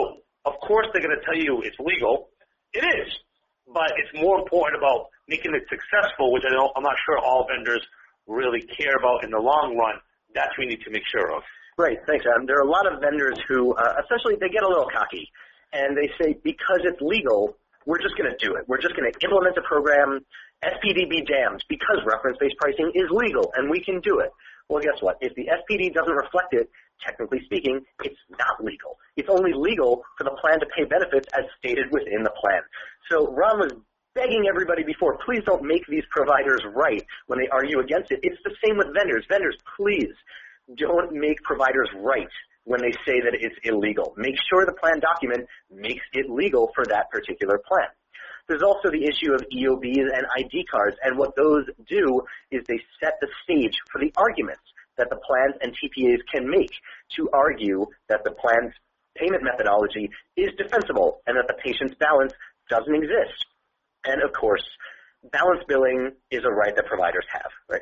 Of course, they're going to tell you it's legal. It is. But it's more important about making it successful, which I'm not sure all vendors really care about in the long run. That's what we need to make sure of. Right. Thanks, Adam. There are a lot of vendors who essentially they get a little cocky, and they say because it's legal, we're just going to do it. We're just going to implement the program, SPD be damned, because reference-based pricing is legal, and we can do it. Well, guess what? If the SPD doesn't reflect it, technically speaking, it's not legal. It's only legal for the plan to pay benefits as stated within the plan. So Ron was begging everybody before, please don't make these providers right when they argue against it. It's the same with vendors. Vendors, please don't make providers right when they say that it's illegal. Make sure the plan document makes it legal for that particular plan. There's also the issue of EOBs and ID cards, and what those do is they set the stage for the arguments that the plans and TPAs can make to argue that the plan's payment methodology is defensible and that the patient's balance doesn't exist. And of course, balance billing is a right that providers have. Right?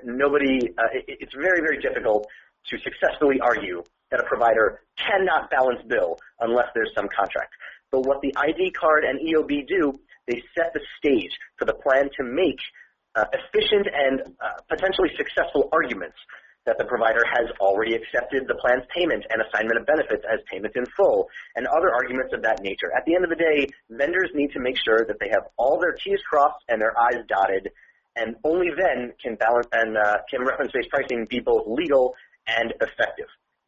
It's very, very difficult to successfully argue that a provider cannot balance bill unless there's some contract. But what the ID card and EOB do, they set the stage for the plan to make efficient and potentially successful arguments that the provider has already accepted the plan's payment and assignment of benefits as payment in full, and other arguments of that nature. At the end of the day, vendors need to make sure that they have all their T's crossed and their I's dotted, and only then can balance and can reference-based pricing be both legal and effective.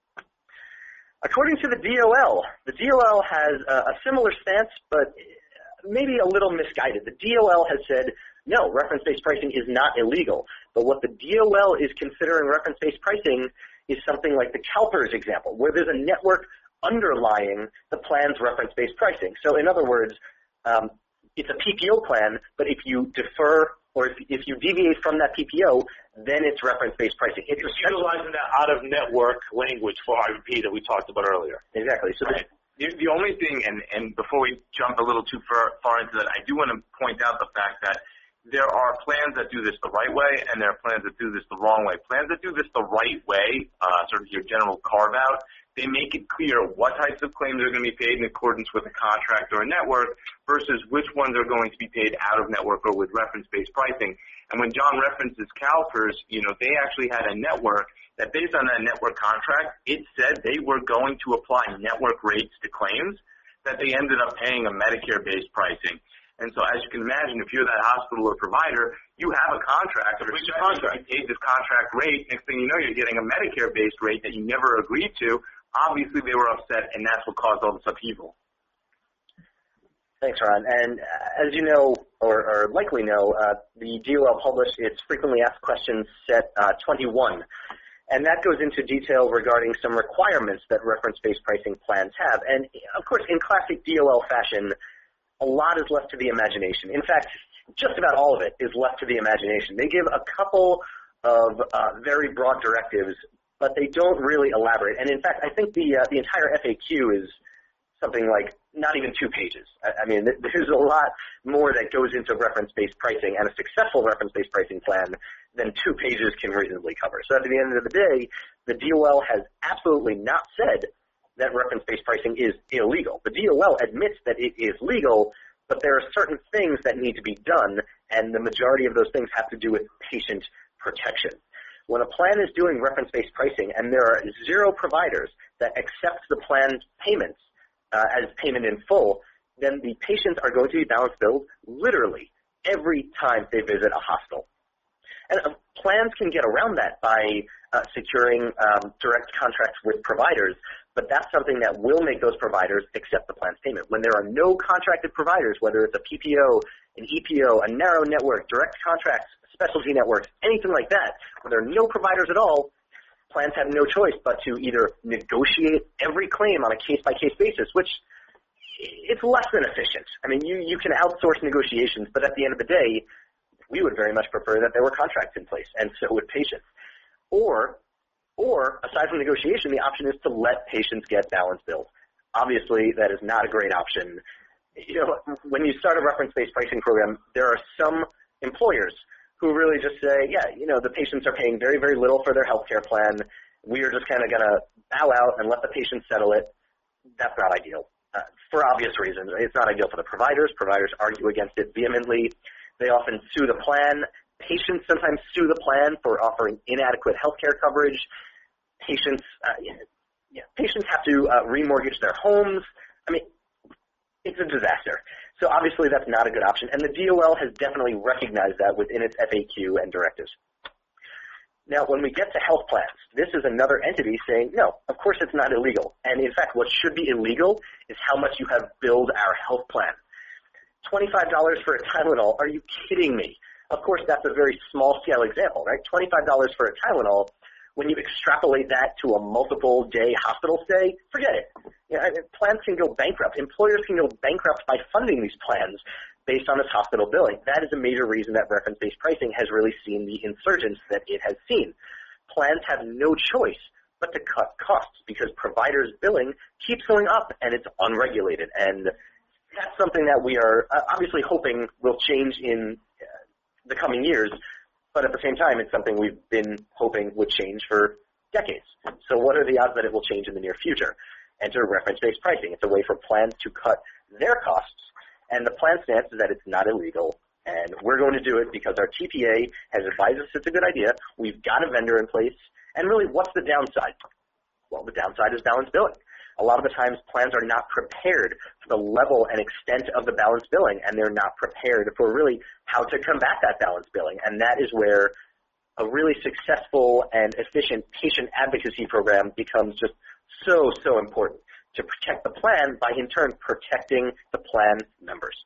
According to the DOL has a similar stance, but maybe a little misguided. The DOL has said, no, reference-based pricing is not illegal. But what the DOL is considering reference-based pricing is something like the CalPERS example, where there's a network underlying the plan's reference-based pricing. So in other words, it's a PPO plan, but if you defer or if you deviate from that PPO, then it's reference-based pricing. It's utilizing that out-of-network language for RVP that we talked about earlier. Exactly. So right. The only thing, and before we jump a little too far into that, I do want to point out the fact that there are plans that do this the right way, and there are plans that do this the wrong way. Plans that do this the right way, sort of your general carve-out, they make it clear what types of claims are going to be paid in accordance with a contract or a network versus which ones are going to be paid out of network or with reference-based pricing. And when John references CalPERS, they actually had a network that based on that network contract, it said they were going to apply network rates to claims, that they ended up paying a Medicare-based pricing. And so as you can imagine, if you're that hospital or provider, you have a contract. You paid this contract rate. Next thing you know, you're getting a Medicare-based rate that you never agreed to. Obviously, they were upset, and that's what caused all this upheaval. Thanks, Ron. And as you know, or likely know, the DOL published its frequently asked questions set 21. And that goes into detail regarding some requirements that reference-based pricing plans have. And, of course, in classic DOL fashion, a lot is left to the imagination. In fact, just about all of it is left to the imagination. They give a couple of very broad directives, but they don't really elaborate. And in fact, I think the entire FAQ is something like not even 2 pages. I mean, there's a lot more that goes into reference-based pricing and a successful reference-based pricing plan than 2 pages can reasonably cover. So at the end of the day, the DOL has absolutely not said that reference-based pricing is illegal. The DOL admits that it is legal, but there are certain things that need to be done, and the majority of those things have to do with patient protection. When a plan is doing reference-based pricing and there are 0 providers that accept the plan's payments as payment in full, then the patients are going to be balance billed literally every time they visit a hospital. And plans can get around that by securing direct contracts with providers, but that's something that will make those providers accept the plan's payment. When there are no contracted providers, whether it's a PPO, an EPO, a narrow network, direct contracts, specialty networks, anything like that, when there are no providers at all, plans have no choice but to either negotiate every claim on a case-by-case basis, which it's less than efficient. I mean, you can outsource negotiations, but at the end of the day, we would very much prefer that there were contracts in place, and so would patients. Or aside from negotiation, the option is to let patients get balance billed. Obviously, that is not a great option. When you start a reference-based pricing program, there are some employers who really just say, the patients are paying very, very little for their health care plan. We are just kind of going to bow out and let the patients settle it. That's not ideal. for obvious reasons. It's not ideal for the providers. Providers argue against it vehemently. They often sue the plan. Patients sometimes sue the plan for offering inadequate health care coverage. Patients have to remortgage their homes. I mean, it's a disaster. So obviously that's not a good option, and the DOL has definitely recognized that within its FAQ and directives. Now, when we get to health plans, this is another entity saying, no, of course it's not illegal. And in fact, what should be illegal is how much you have billed our health plan. $25 for a Tylenol, are you kidding me? Of course, that's a very small-scale example, right? $25 for a Tylenol, when you extrapolate that to a multiple-day hospital stay, forget it. You know, plans can go bankrupt. Employers can go bankrupt by funding these plans based on this hospital billing. That is a major reason that reference-based pricing has really seen the insurgence that it has seen. Plans have no choice but to cut costs because providers' billing keeps going up and it's unregulated. And that's something that we are obviously hoping will change in the coming years, but at the same time, it's something we've been hoping would change for decades. So what are the odds that it will change in the near future? Enter reference-based pricing. It's a way for plans to cut their costs, and the plan stance is that it's not illegal, and we're going to do it because our TPA has advised us it's a good idea. We've got a vendor in place, and really, what's the downside? Well, the downside is balanced billing. A lot of the times, plans are not prepared for the level and extent of the balanced billing, and they're not prepared for really how to combat that balanced billing. And that is where a really successful and efficient patient advocacy program becomes just so important to protect the plan by, in turn, protecting the plan members.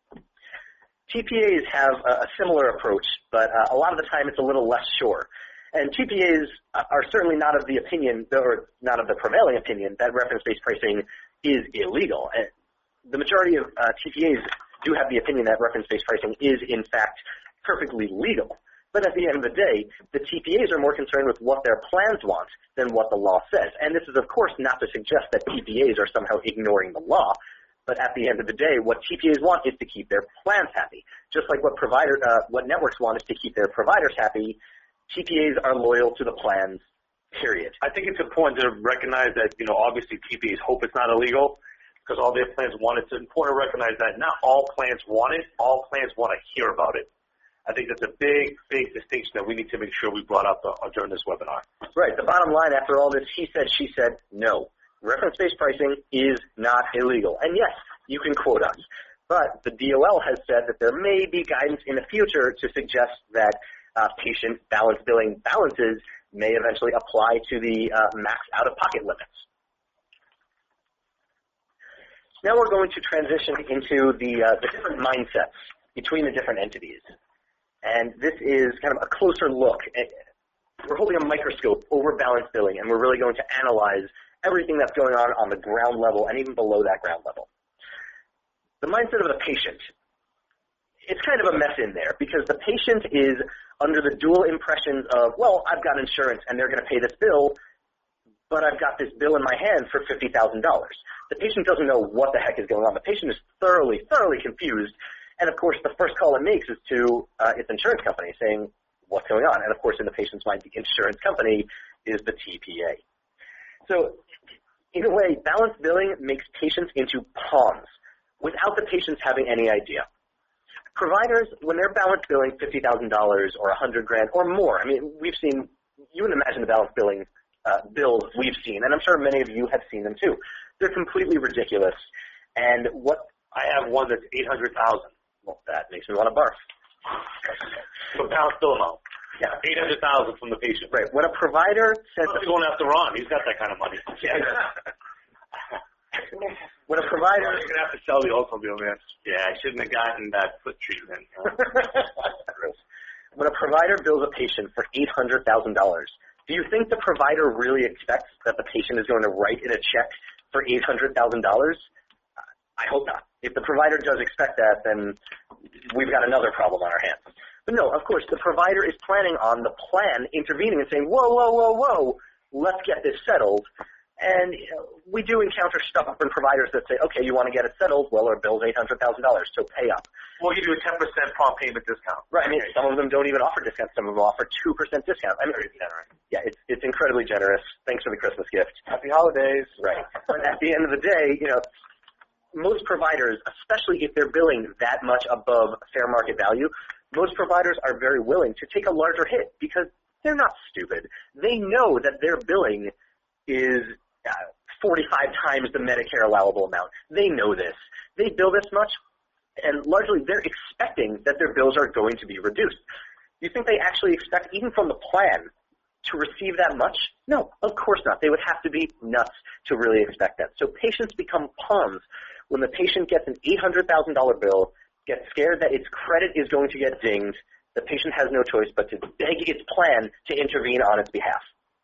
TPAs have a similar approach, but a lot of the time it's a little less sure. And TPAs are certainly not of the opinion, or not of the prevailing opinion, that reference-based pricing is illegal. The majority of TPAs do have the opinion that reference-based pricing is, in fact, perfectly legal. But at the end of the day, the TPAs are more concerned with what their plans want than what the law says. And this is, of course, not to suggest that TPAs are somehow ignoring the law. But at the end of the day, what TPAs want is to keep their plans happy. Just like what networks want is to keep their providers happy, TPAs are loyal to the plans, period. I think it's important to recognize that, obviously TPAs hope it's not illegal because all their plans want it. It's important to recognize that not all plans want it. All plans want to hear about it. I think that's a big distinction that we need to make sure we brought up during this webinar. Right. The bottom line after all this, he said, she said, no. Reference-based pricing is not illegal. And yes, you can quote us. But the DOL has said that there may be guidance in the future to suggest that patient balance billing balances may eventually apply to the max out-of-pocket limits. Now we're going to transition into the different mindsets between the different entities. And this is kind of a closer look. We're holding a microscope over balance billing, and we're really going to analyze everything that's going on the ground level and even below that ground level. The mindset of the patient. It's kind of a mess in there because the patient is under the dual impressions of, well, I've got insurance and they're going to pay this bill, but I've got this bill in my hand for $50,000. The patient doesn't know what the heck is going on. The patient is thoroughly confused. And, of course, the first call it makes is to its insurance company saying, what's going on? And, of course, in the patient's mind, the insurance company is the TPA. So, in a way, balanced billing makes patients into pawns without the patients having any idea. Providers, when they're balance billing $50,000 or $100,000 or more, I mean, we've seen, you would imagine the balance billing bills we've seen, and I'm sure many of you have seen them too. They're completely ridiculous. And what I have one that's $800,000. Well, that makes me want to barf. So balance bill amount. Yeah. $800,000 from the patient. Right. When a provider says he's going after Ron, he's got that kind of money. Yeah. When a provider, you're gonna have to sell the automobile, man. Yeah, I shouldn't have gotten that foot treatment. When a provider bills a patient for $800,000, do you think the provider really expects that the patient is going to write in a check for $800,000? I hope not. If the provider does expect that, then we've got another problem on our hands. But no, of course, the provider is planning on the plan intervening and saying, whoa, let's get this settled. And we do encounter stubborn providers that say, okay, you want to get it settled? Well, our bill's $800,000, so pay up. We'll give you a 10% prompt payment discount. Right. I mean, some of them don't even offer discounts. Some of them offer 2% discount. I mean, very generous. Yeah, it's incredibly generous. Thanks for the Christmas gift. Happy holidays. Right. But at the end of the day, most providers, especially if they're billing that much above fair market value, most providers are very willing to take a larger hit because they're not stupid. They know that their billing is 45 times the Medicare allowable amount. They know this. They bill this much, and largely they're expecting that their bills are going to be reduced. You think they actually expect, even from the plan, to receive that much? No, of course not. They would have to be nuts to really expect that. So patients become pawns when the patient gets an $800,000 bill, gets scared that its credit is going to get dinged. The patient has no choice but to beg its plan to intervene on its behalf.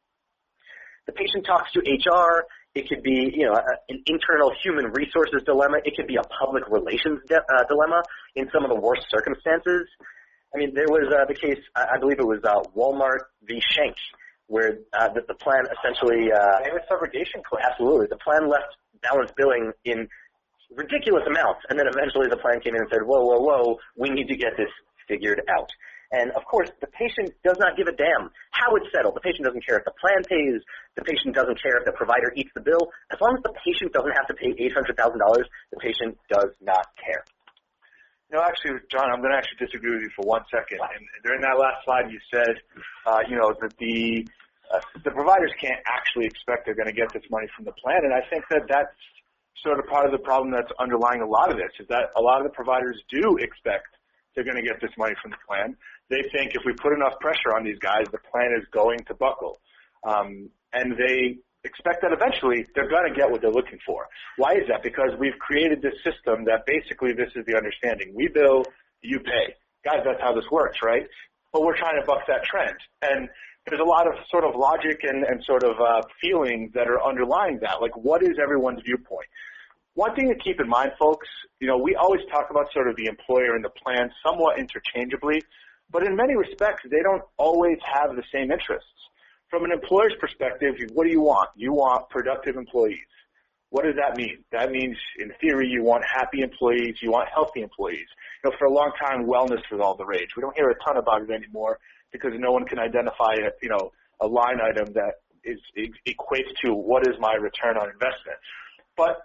The patient talks to HR. It could be, an internal human resources dilemma. It could be a public relations dilemma in some of the worst circumstances. I mean, there was the case, I believe it was Walmart v. Schenck, where the plan essentially famous subrogation claim. Absolutely. The plan left balance billing in ridiculous amounts, and then eventually the plan came in and said, whoa, we need to get this figured out. And, of course, the patient does not give a damn how it's settled. The patient doesn't care if the plan pays. The patient doesn't care if the provider eats the bill. As long as the patient doesn't have to pay $800,000, the patient does not care. No, actually, John, I'm going to actually disagree with you for 1 second. And during that last slide, you said, that the providers can't actually expect they're going to get this money from the plan. And I think that that's sort of part of the problem that's underlying a lot of this, is that a lot of the providers do expect they're going to get this money from the plan. They think if we put enough pressure on these guys, the plan is going to buckle. And they expect that eventually they're going to get what they're looking for. Why is that? Because we've created this system that basically this is the understanding. We bill, you pay. Guys, that's how this works, right? But we're trying to buck that trend. And there's a lot of sort of logic and sort of feelings that are underlying that. Like, what is everyone's viewpoint? One thing to keep in mind, folks, we always talk about sort of the employer and the plan somewhat interchangeably, but in many respects, they don't always have the same interests. From an employer's perspective, what do you want? You want productive employees. What does that mean? That means, in theory, you want happy employees, you want healthy employees. For a long time, wellness was all the rage. We don't hear a ton about it anymore because no one can identify a line item that equates to what is my return on investment. But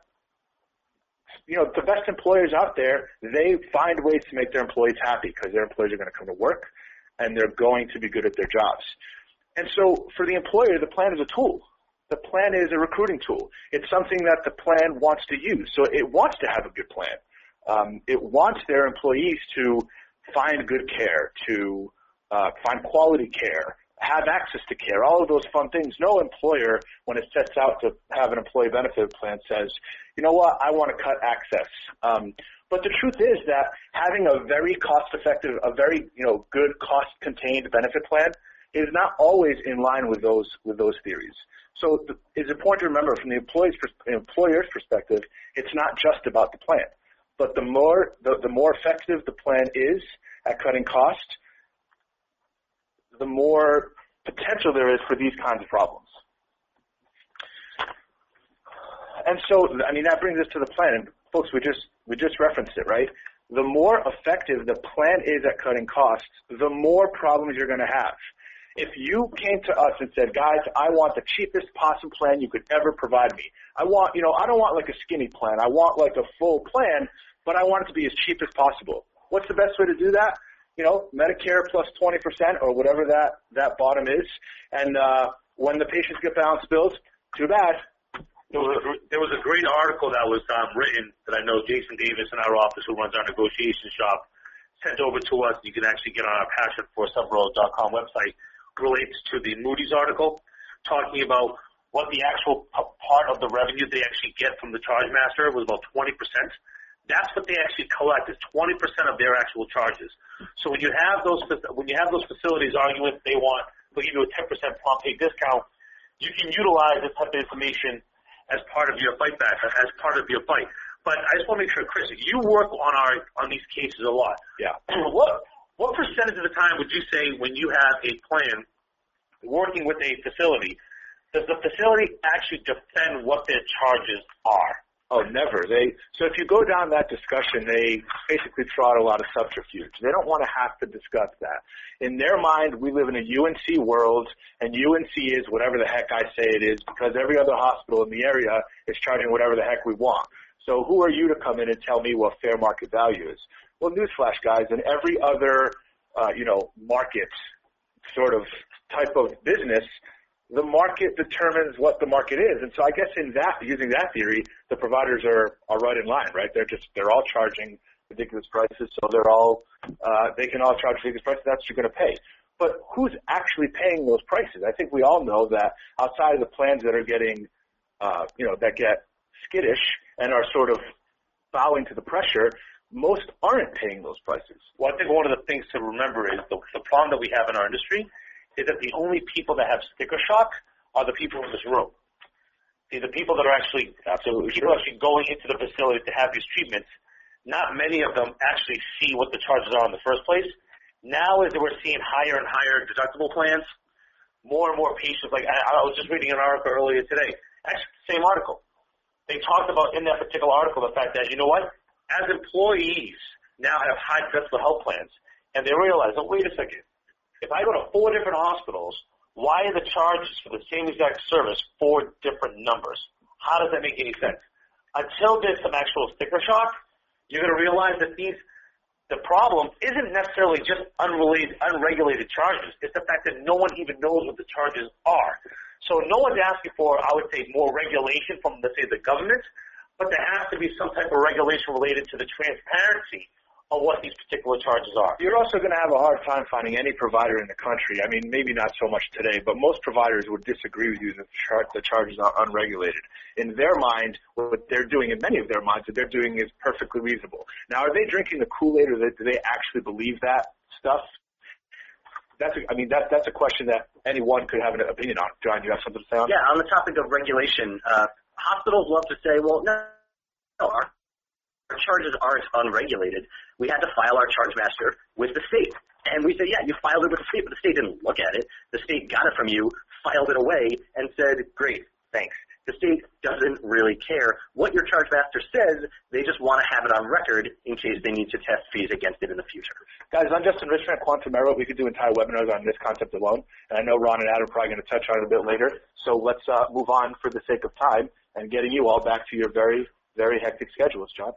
the best employers out there, they find ways to make their employees happy because their employees are going to come to work and they're going to be good at their jobs. And so for the employer, the plan is a tool. The plan is a recruiting tool. It's something that the plan wants to use. So it wants to have a good plan. It wants their employees to find good care, to find quality care, have access to care, all of those fun things. No employer, when it sets out to have an employee benefit plan, says, you know what, I want to cut access. But the truth is that having a very cost-effective, a very good cost-contained benefit plan is not always in line with those theories. So it's important to remember from the employer's perspective, it's not just about the plan. But the more effective the plan is at cutting cost, the more potential there is for these kinds of problems. And so, that brings us to the plan. And folks, we just referenced it, right? The more effective the plan is at cutting costs, the more problems you're going to have. If you came to us and said, guys, I want the cheapest possible plan you could ever provide me. I don't want like a skinny plan. I want like a full plan, but I want it to be as cheap as possible. What's the best way to do that? Medicare plus 20% or whatever that bottom is. And when the patients get balanced bills, too bad. There was a great article that was written that I know Jason Davis in our office, who runs our negotiation shop, sent over to us. You can actually get on our passionforsubroad.com website. Relates to the Moody's article, talking about what the actual part of the revenue they actually get from the charge master was about 20%. That's what they actually collect, is 20% of their actual charges. So when you have those facilities arguing they'll give you a 10% prompt pay discount, you can utilize this type of information as part of your fight back, as part of your fight. But I just want to make sure, Chris, you work on these cases a lot. Yeah. What percentage of the time would you say when you have a plan working with a facility, does the facility actually defend what their charges are? Oh, never. So if you go down that discussion, they basically throw out a lot of subterfuge. They don't want to have to discuss that. In their mind, we live in a UNC world, and UNC is whatever the heck I say it is, because every other hospital in the area is charging whatever the heck we want. So who are you to come in and tell me what fair market value is? Well, newsflash, guys, in every other, market sort of type of business, the market determines what the market is. And so I guess using that theory, the providers are right in line, right? They're all charging ridiculous prices, so they can all charge ridiculous prices. That's what you're going to pay. But who's actually paying those prices? I think we all know that outside of the plans that are getting, that get skittish and are sort of bowing to the pressure, most aren't paying those prices. Well, I think one of the things to remember is the problem that we have in our industry is that the only people that have sticker shock are the people in this room. See, the people that are actually going into the facility to have these treatments, not many of them actually see what the charges are in the first place. Now, as we're seeing higher and higher deductible plans, more and more patients, like I was just reading an article earlier today, actually the same article. They talked about in that particular article the fact that, you know what, as employees now have high deductible health plans, and they realize, oh, wait a second, if I go to 4 different hospitals, why are the charges for the same exact service 4 different numbers? How does that make any sense? Until there's some actual sticker shock, you're going to realize that the problem isn't necessarily just unregulated charges. It's the fact that no one even knows what the charges are. So no one's asking for, I would say, more regulation from, let's say, the government, but there has to be some type of regulation related to the transparency of what these particular charges are. You're also going to have a hard time finding any provider in the country. I mean, maybe not so much today, but most providers would disagree with you that the charges are unregulated. In their mind, what they're doing, in many of their minds, what they're doing is perfectly reasonable. Now, are they drinking the Kool-Aid, or do they actually believe that stuff? That's a question that anyone could have an opinion on. John, do you have something to say on that? Yeah, on the topic of regulation, hospitals love to say, well, no, our charges aren't unregulated. We had to file our charge master with the state. And we said, yeah, you filed it with the state, but the state didn't look at it. The state got it from you, filed it away, and said, great, thanks. The state doesn't really care what your charge master says. They just want to have it on record in case they need to test fees against it in the future. Guys, on just enrichment, quantum error, we could do entire webinars on this concept alone. And I know Ron and Adam are probably going to touch on it a bit later. So let's move on for the sake of time and getting you all back to your very, very hectic schedules, John.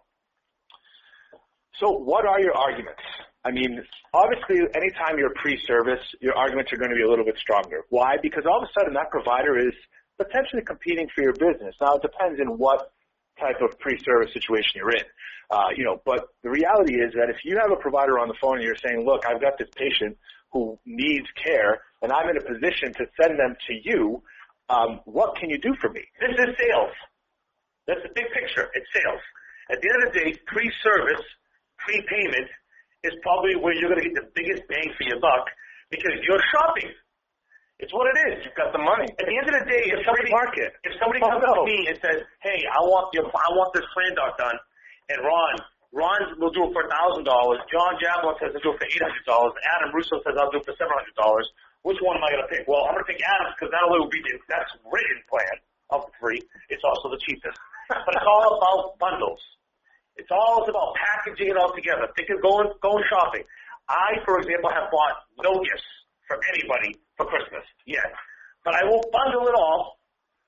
So what are your arguments? I mean, obviously, anytime you're pre-service, your arguments are going to be a little bit stronger. Why? Because all of a sudden that provider is potentially competing for your business. Now, it depends on what type of pre-service situation you're in. But the reality is that if you have a provider on the phone and you're saying, look, I've got this patient who needs care, and I'm in a position to send them to you, what can you do for me? This is sales. That's the big picture. It's sales. At the end of the day, pre-service, prepayment is probably where you're going to get the biggest bang for your buck because you're shopping. It's what it is. You've got the money. At the end of the day, if somebody comes to me and says, hey, I want this plan doc done, and Ron will do it for $1,000, John Jablon says he'll do it for $800, Adam Russo says I'll do it for $700, which one am I going to pick? Well, I'm going to pick Adam's because not only will be that's written plan of the 3, it's also the cheapest. But it's all about bundles. It's all about packaging it all together. Think of going shopping. I, for example, have bought no gifts from anybody for Christmas yet. But I will bundle it all,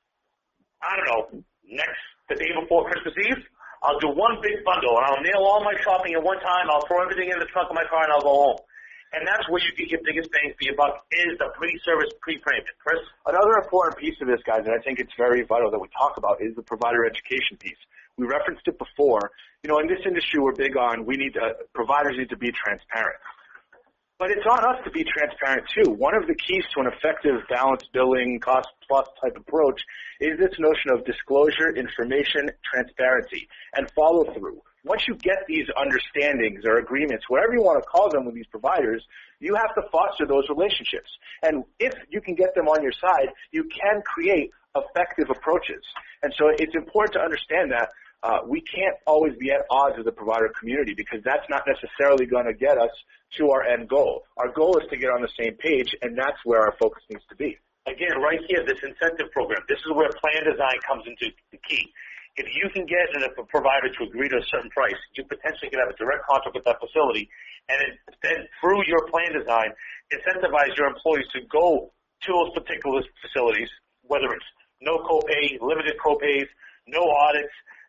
I don't know, the day before Christmas Eve. I'll do one big bundle, and I'll nail all my shopping at one time. I'll throw everything in the trunk of my car, and I'll go home. And that's where you get your biggest bang for your buck is the pre-service pre-payment. Chris? Another important piece of this, guys, and I think it's very vital that we talk about, is the provider education piece. We referenced it before. In this industry, we're big on providers need to be transparent. But it's on us to be transparent, too. One of the keys to an effective balanced billing, cost-plus type approach is this notion of disclosure, information, transparency, and follow-through. Once you get these understandings or agreements, whatever you want to call them with these providers, you have to foster those relationships. And if you can get them on your side, you can create effective approaches. And so it's important to understand that we can't always be at odds with the provider community because that's not necessarily going to get us to our end goal. Our goal is to get on the same page, and that's where our focus needs to be. Again, right here, this incentive program, this is where plan design comes into the key. If you can get a provider to agree to a certain price, you potentially can have a direct contract with that facility, and then through your plan design, incentivize your employees to go to those particular facilities, whether it's no copay, limited copays, no audits,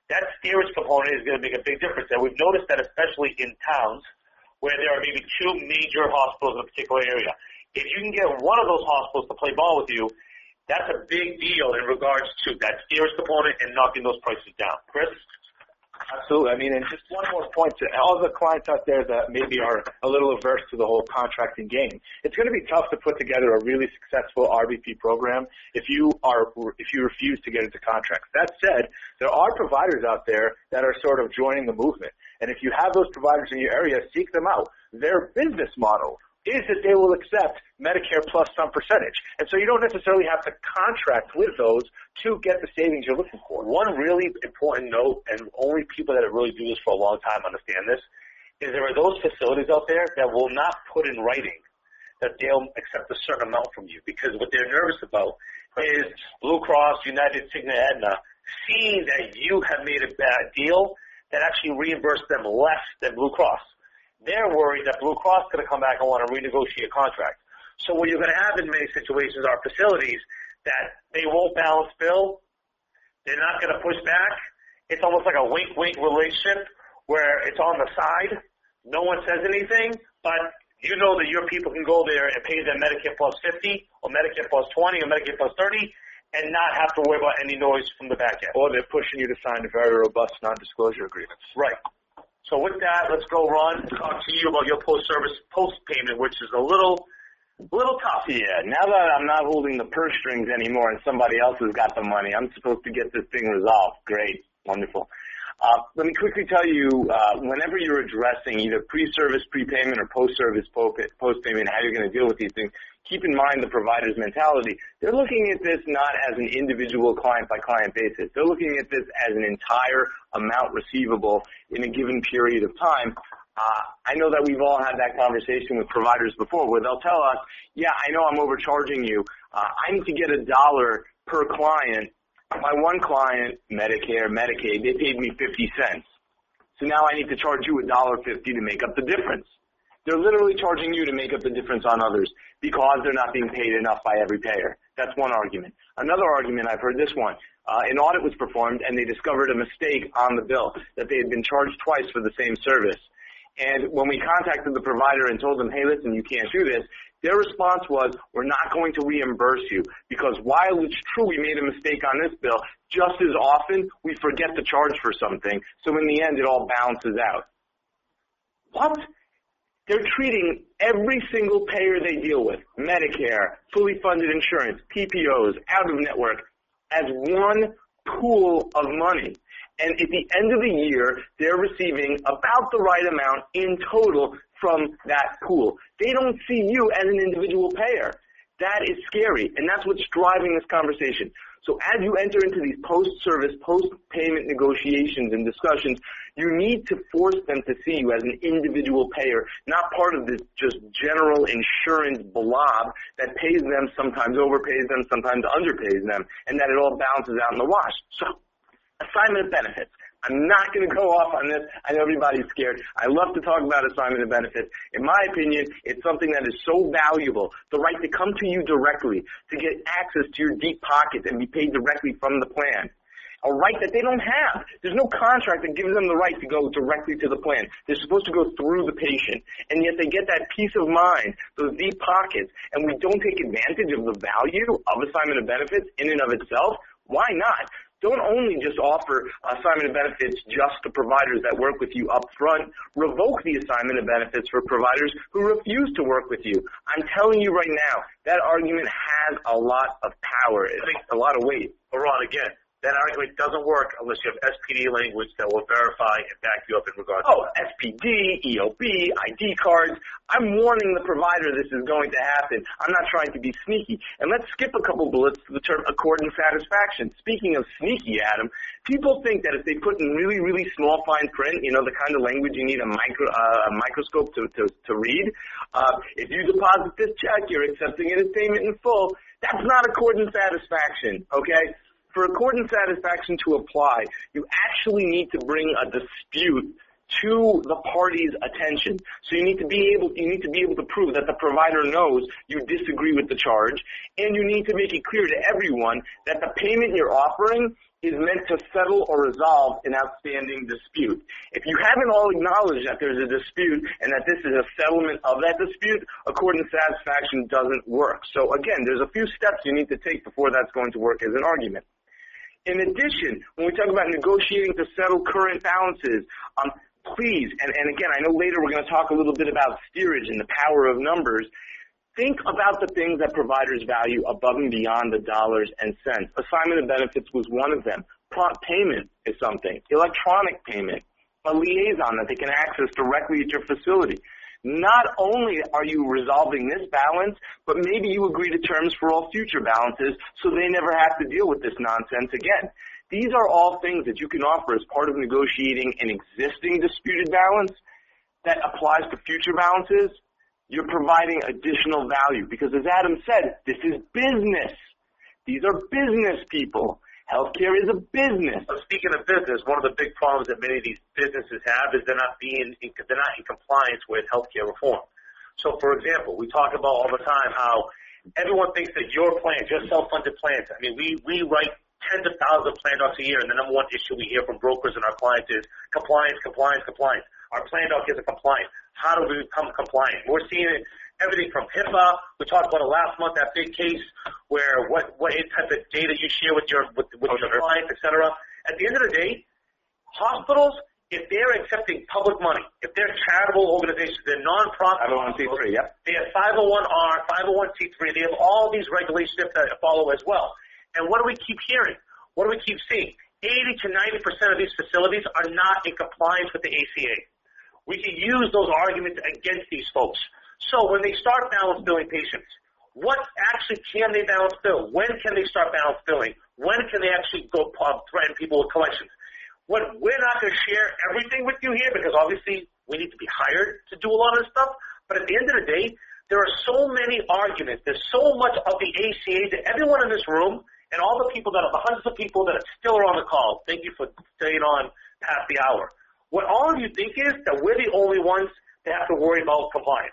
that steerage component is going to make a big difference. And we've noticed that especially in towns where there are maybe two major hospitals in a particular area. If you can get one of those hospitals to play ball with you, that's a big deal in regards to that steerage component and knocking those prices down. Chris? Absolutely. I mean, and just one more point to all the clients out there that maybe are a little averse to the whole contracting game. It's going to be tough to put together a really successful RVP program if you refuse to get into contracts. That said, there are providers out there that are sort of joining the movement. And if you have those providers in your area, seek them out. Their business model is that they will accept Medicare plus some percentage. And so you don't necessarily have to contract with those to get the savings you're looking for. One really important note, and only people that really do this for a long time understand this, is there are those facilities out there that will not put in writing that they'll accept a certain amount from you, because what they're nervous about is Blue Cross, United, Cigna, Aetna, seeing that you have made a bad deal that actually reimburse them less than Blue Cross. They're worried that Blue Cross is going to come back and want to renegotiate a contract. So what you're going to have in many situations are facilities that they won't balance bill. They're not going to push back. It's almost like a wink-wink relation where it's on the side. No one says anything, but you know that your people can go there and pay them Medicare plus 50 or Medicare plus 20 or Medicare plus 30 and not have to worry about any noise from the back end. Or they're pushing you to sign a very robust non-disclosure agreements. Right. So with that, let's go, Ron, and talk to you about your post-payment, which is a little tough. Yeah, now that I'm not holding the purse strings anymore and somebody else has got the money, I'm supposed to get this thing resolved. Great. Wonderful. Let me quickly tell you, whenever you're addressing either pre-service prepayment or post-service post-payment, how you're going to deal with these things, keep in mind the provider's mentality. They're looking at this not as an individual client-by-client basis. They're looking at this as an entire amount receivable in a given period of time. I know that we've all had that conversation with providers before where they'll tell us, yeah, I know I'm overcharging you. I need to get $1 per client. My one client, Medicare, Medicaid, they paid me 50 cents. So now I need to charge you $1.50 to make up the difference. They're literally charging you to make up the difference on others because they're not being paid enough by every payer. That's one argument. Another argument, I've heard this one. An audit was performed and they discovered a mistake on the bill, that they had been charged twice for the same service. And when we contacted the provider and told them, hey, listen, you can't do this, their response was, we're not going to reimburse you because while it's true we made a mistake on this bill, just as often we forget to charge for something. So in the end, it all balances out. What? They're treating every single payer they deal with, Medicare, fully funded insurance, PPOs, out-of-network, as one pool of money. And at the end of the year, they're receiving about the right amount in total from that pool. They don't see you as an individual payer. That is scary, and that's what's driving this conversation. So as you enter into these post-service, post-payment negotiations and discussions, you need to force them to see you as an individual payer, not part of this just general insurance blob that pays them, sometimes overpays them, sometimes underpays them, and that it all balances out in the wash. So, assignment of benefits. I'm not going to go off on this. I know everybody's scared. I love to talk about assignment of benefits. In my opinion, it's something that is so valuable. The right to come to you directly, to get access to your deep pockets and be paid directly from the plan. A right that they don't have. There's no contract that gives them the right to go directly to the plan. They're supposed to go through the patient. And yet they get that peace of mind, those deep pockets, and we don't take advantage of the value of assignment of benefits in and of itself. Why not? Don't only just offer assignment of benefits just to providers that work with you up front. Revoke the assignment of benefits for providers who refuse to work with you. I'm telling you right now, that argument has a lot of power. It makes a lot of weight. But Ron, again, that argument doesn't work unless you have SPD language that will verify and back you up in regards to that. SPD, EOB, ID cards. I'm warning the provider this is going to happen. I'm not trying to be sneaky. And let's skip a couple bullets to the term accord and satisfaction. Speaking of sneaky, Adam, people think that if they put in really, really small fine print, you know, the kind of language you need a microscope to read, if you deposit this check, you're accepting it as payment in full. That's not accord and satisfaction, okay? For accord and satisfaction to apply, you actually need to bring a dispute to the party's attention. So you need to be able to prove that the provider knows you disagree with the charge, and you need to make it clear to everyone that the payment you're offering is meant to settle or resolve an outstanding dispute. If you haven't all acknowledged that there's a dispute and that this is a settlement of that dispute, accord and satisfaction doesn't work. So again, there's a few steps you need to take before that's going to work as an argument. In addition, when we talk about negotiating to settle current balances, please, and again, I know later we're going to talk a little bit about steerage and the power of numbers. Think about the things that providers value above and beyond the dollars and cents. Assignment of benefits was one of them. Prompt payment is something. Electronic payment. A liaison that they can access directly at your facility. Not only are you resolving this balance, but maybe you agree to terms for all future balances so they never have to deal with this nonsense again. These are all things that you can offer as part of negotiating an existing disputed balance that applies to future balances. You're providing additional value because, as Adam said, this is business. These are business people. Healthcare is a business. So speaking of business, one of the big problems that many of these businesses have is they're not in compliance with healthcare reform. So, for example, we talk about all the time how everyone thinks that your plans, your self-funded plans. I mean, we write tens of thousands of plan docs a year, and the number one issue we hear from brokers and our clients is compliance, compliance, compliance. Our plan doc isn't compliant. How do we become compliant? We're seeing everything from HIPAA. We talked about it last month, that big case where what type of data you share with your clients, et cetera. At the end of the day, hospitals, if they're accepting public money, if they're charitable organizations, they're non-profit. 501c3, yep. They have 501R, 501c3. They have all these regulations that follow as well. And what do we keep hearing? What do we keep seeing? 80 to 90% of these facilities are not in compliance with the ACA. We can use those arguments against these folks. So when they start balance billing patients, what actually can they balance bill? When can they start balance billing? When can they actually go threaten people with collections? We're not going to share everything with you here because obviously we need to be hired to do a lot of this stuff. But at the end of the day, there are so many arguments. There's so much of the ACA that everyone in this room and all the people the hundreds of people that still are on the call, thank you for staying on past the hour. What all of you think is that we're the only ones that have to worry about compliance.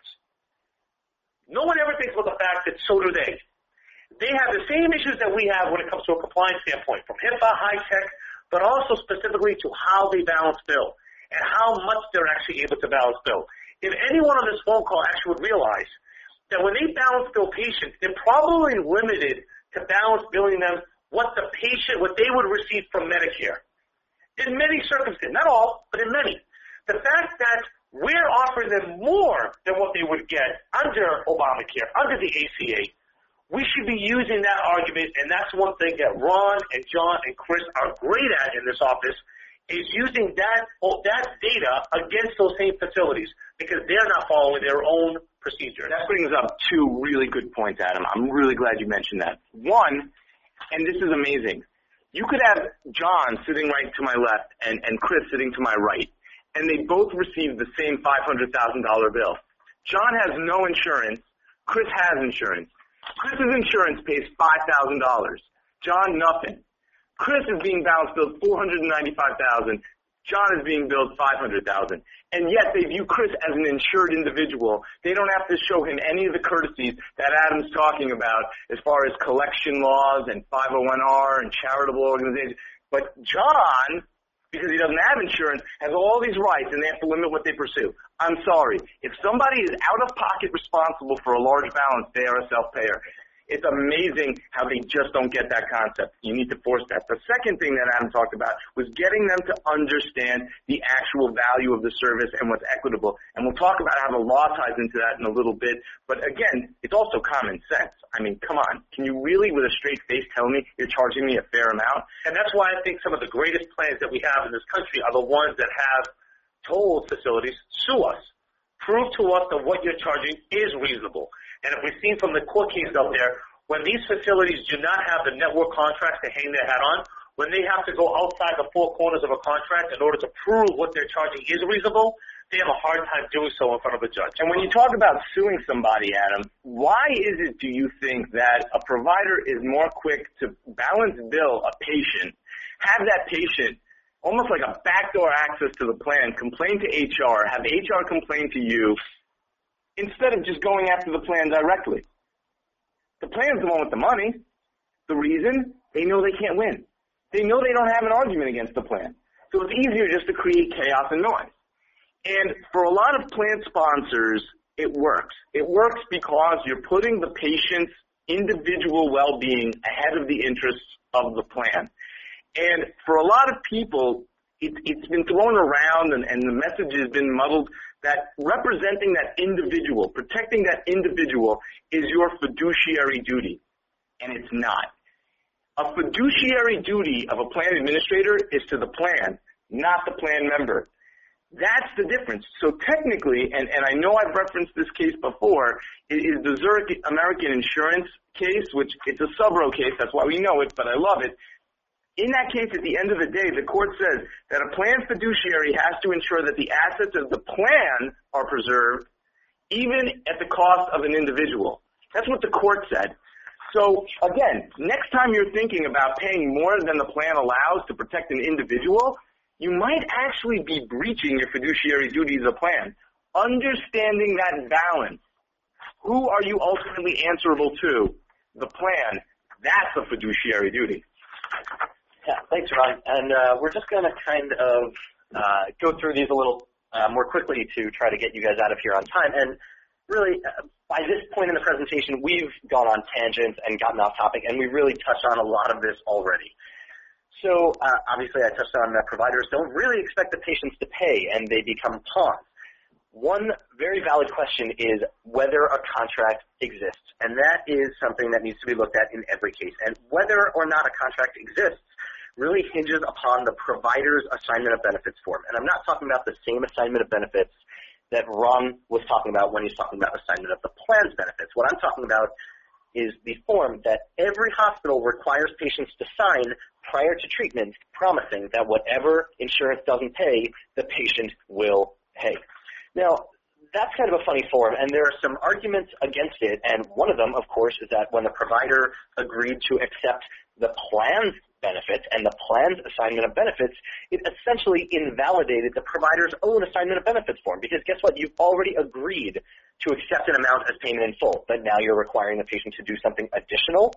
No one ever thinks about the fact that so do they. They have the same issues that we have when it comes to a compliance standpoint, from HIPAA, high-tech, but also specifically to how they balance bill and how much they're actually able to balance bill. If anyone on this phone call actually would realize that when they balance bill patients, they're probably limited to balance billing them what they would receive from Medicare. In many circumstances, not all, but in many. The fact that we're offering them more than what they would get under Obamacare, under the ACA, we should be using that argument, and that's one thing that Ron and John and Chris are great at in this office, is using that data against those same facilities because they're not following their own procedures. That brings up two really good points, Adam. I'm really glad you mentioned that. One, and this is amazing, you could have John sitting right to my left and Chris sitting to my right, and they both receive the same $500,000 bill. John has no insurance. Chris has insurance. Chris's insurance pays $5,000. John, nothing. Chris is being balanced billed $495,000. John is being billed $500,000. And yet they view Chris as an insured individual. They don't have to show him any of the courtesies that Adam's talking about as far as collection laws and 501R and charitable organizations. But John, because he doesn't have insurance, has all these rights and they have to limit what they pursue. I'm sorry. If somebody is out of pocket responsible for a large balance, they are a self-payer. It's amazing how they just don't get that concept. You need to force that. The second thing that Adam talked about was getting them to understand the actual value of the service and what's equitable. And we'll talk about how the law ties into that in a little bit. But again, it's also common sense. I mean, come on. Can you really, with a straight face, tell me you're charging me a fair amount? And that's why I think some of the greatest plans that we have in this country are the ones that have toll facilities sue us. Prove to us that what you're charging is reasonable. And if we've seen from the court cases out there, when these facilities do not have the network contracts to hang their hat on, when they have to go outside the four corners of a contract in order to prove what they're charging is reasonable, they have a hard time doing so in front of a judge. And when you talk about suing somebody, Adam, why is it, do you think, that a provider is more quick to balance bill a patient, have that patient almost like a backdoor access to the plan, complain to HR, have HR complain to you, instead of just going after the plan directly? The plan's the one with the money. The reason? They know they can't win. they know they don't have an argument against the plan. So it's easier just to create chaos and noise. And for a lot of plan sponsors, it works. It works because you're putting the patient's individual well-being ahead of the interests of the plan. And for a lot of people, it's been thrown around and the message has been muddled that representing that individual, protecting that individual is your fiduciary duty. And it's not. A fiduciary duty of a plan administrator is to the plan, not the plan member. That's the difference. So technically, and I know I've referenced this case before, is the Zurich American Insurance case, which it's a subro case, that's why we know it, but I love it. In that case, at the end of the day, the court says that a plan fiduciary has to ensure that the assets of the plan are preserved, even at the cost of an individual. That's what the court said. So, again, next time you're thinking about paying more than the plan allows to protect an individual, you might actually be breaching your fiduciary duty as a plan. Understanding that balance. Who are you ultimately answerable to? The plan. That's a fiduciary duty. Yeah, thanks, Ron. And we're just going to kind of go through these a little more quickly to try to get you guys out of here on time. And really, by this point in the presentation, we've gone on tangents and gotten off topic, and we really touched on a lot of this already. So obviously I touched on that providers don't really expect the patients to pay, and they become pawns. One very valid question is whether a contract exists, and that is something that needs to be looked at in every case. And whether or not a contract exists really hinges upon the provider's assignment of benefits form. And I'm not talking about the same assignment of benefits that Ron was talking about when he's talking about assignment of the plan's benefits. What I'm talking about is the form that every hospital requires patients to sign prior to treatment, promising that whatever insurance doesn't pay, the patient will pay. Now, that's kind of a funny form, and there are some arguments against it, and one of them, of course, is that when the provider agreed to accept the plan's benefits and the plan's assignment of benefits, it essentially invalidated the provider's own assignment of benefits form, because guess what? You've already agreed to accept an amount as payment in full, but now you're requiring the patient to do something additional?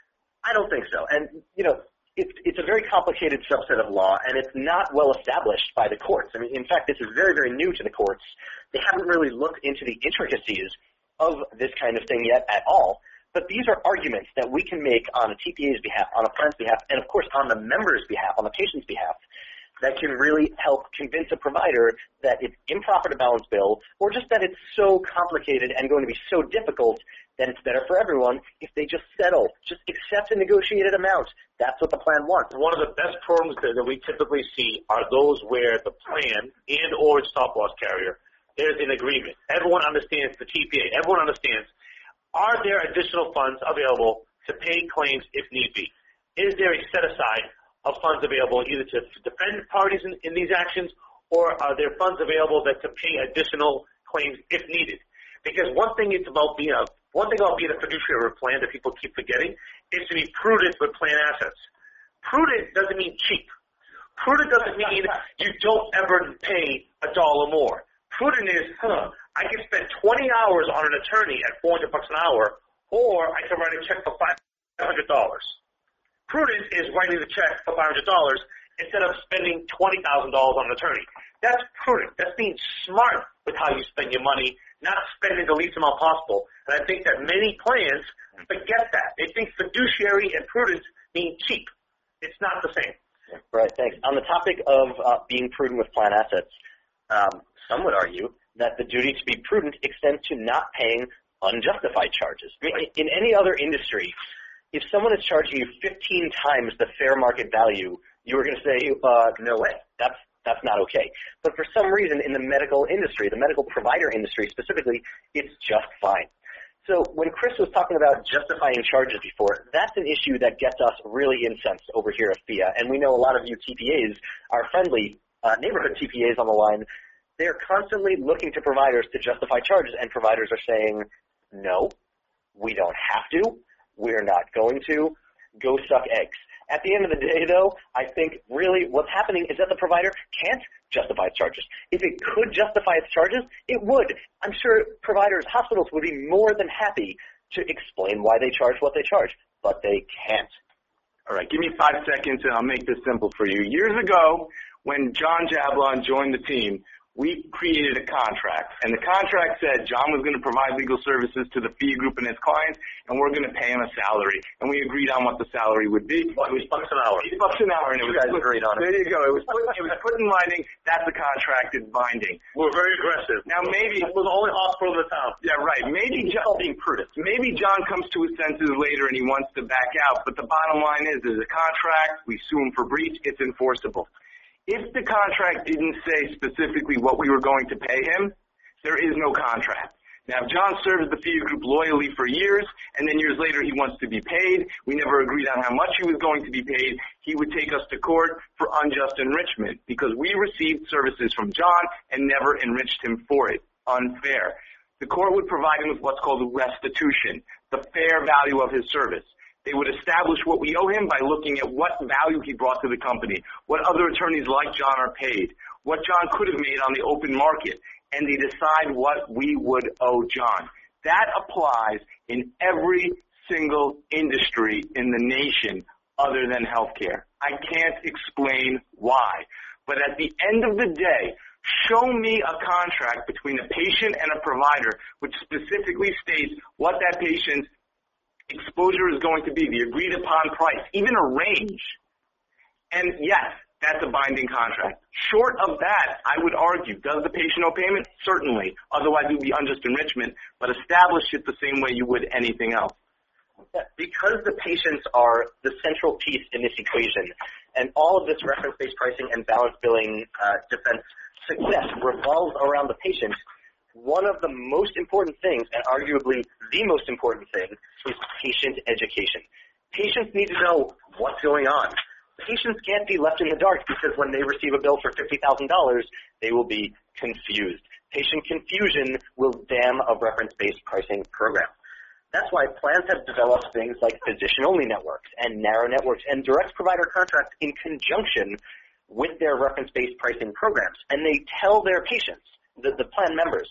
I don't think so. And, you know, it's a very complicated subset of law, and it's not well established by the courts. I mean, in fact, this is very, very new to the courts. They haven't really looked into the intricacies of this kind of thing yet at all. But these are arguments that we can make on a TPA's behalf, on a plan's behalf, and of course on the member's behalf, on the patient's behalf, that can really help convince a provider that it's improper to balance bill, or just that it's so complicated and going to be so difficult that it's better for everyone if they just settle, just accept a negotiated amount. That's what the plan wants. One of the best programs that we typically see are those where the plan and or stop-loss carrier, there's an agreement. Everyone understands the TPA. Everyone understands, are there additional funds available to pay claims if need be? Is there a set-aside of funds available either to defend parties in these actions, or are there funds available that to pay additional claims if needed? Because one thing about being a fiduciary plan that people keep forgetting is to be prudent with plan assets. Prudent doesn't mean cheap. Prudent doesn't mean you don't ever pay $1 more. Prudent is, I can spend 20 hours on an attorney at $400 an hour, or I can write a check for $500. Prudent is writing the check for $500 instead of spending $20,000 on an attorney. That's prudent. That's being smart with how you spend your money, not spending the least amount possible. And I think that many plans forget that. They think fiduciary and prudence mean cheap. It's not the same. Right, thanks. On the topic of being prudent with plan assets, some would argue that the duty to be prudent extends to not paying unjustified charges. I mean, in any other industry, if someone is charging you 15 times the fair market value, you are going to say, no way, that's not okay. But for some reason in the medical industry, the medical provider industry specifically, it's just fine. So when Chris was talking about justifying charges before, that's an issue that gets us really incensed over here at FIA. And we know a lot of you TPAs, our friendly neighborhood TPAs on the line, they're constantly looking to providers to justify charges, and providers are saying, no, we don't have to. We're not going to. Go suck eggs. At the end of the day, though, I think really what's happening is that the provider can't justify its charges. If it could justify its charges, it would. I'm sure providers, hospitals would be more than happy to explain why they charge what they charge, but they can't. All right, give me 5 seconds and I'll make this simple for you. Years ago, when John Jablon joined the team, we created a contract, and the contract said John was going to provide legal services to the FIA group and its clients, and we're going to pay him a salary. And we agreed on what the salary would be. It was $8 an hour. $8 an hour, and it was agreed on it. There you go. It was put in writing. That's a contracted binding. We're very aggressive. Now maybe we're the only hospital in the town. Yeah, right. Maybe John being prudent. Maybe John comes to his senses later and he wants to back out. But the bottom line is, there's a contract. We sue him for breach. It's enforceable. If the contract didn't say specifically what we were going to pay him, there is no contract. Now, if John serves the FIA group loyally for years, and then years later he wants to be paid, we never agreed on how much he was going to be paid, he would take us to court for unjust enrichment because we received services from John and never enriched him for it. Unfair. The court would provide him with what's called restitution, the fair value of his service. They would establish what we owe him by looking at what value he brought to the company, what other attorneys like John are paid, what John could have made on the open market, and they decide what we would owe John. That applies in every single industry in the nation other than healthcare. I can't explain why. But at the end of the day, show me a contract between a patient and a provider which specifically states what that patient's exposure is going to be, the agreed upon price, even a range. And yes, that's a binding contract. Short of that, I would argue, does the patient owe payment? Certainly. Otherwise, it would be unjust enrichment, but establish it the same way you would anything else. Because the patients are the central piece in this equation, and all of this reference-based pricing and balance billing defense success revolves around the patient, one of the most important things, and arguably the most important thing, is patient education. Patients need to know what's going on. Patients can't be left in the dark because when they receive a bill for $50,000, they will be confused. Patient confusion will damn a reference-based pricing program. That's why plans have developed things like physician-only networks and narrow networks and direct provider contracts in conjunction with their reference-based pricing programs. And they tell their patients, the plan members,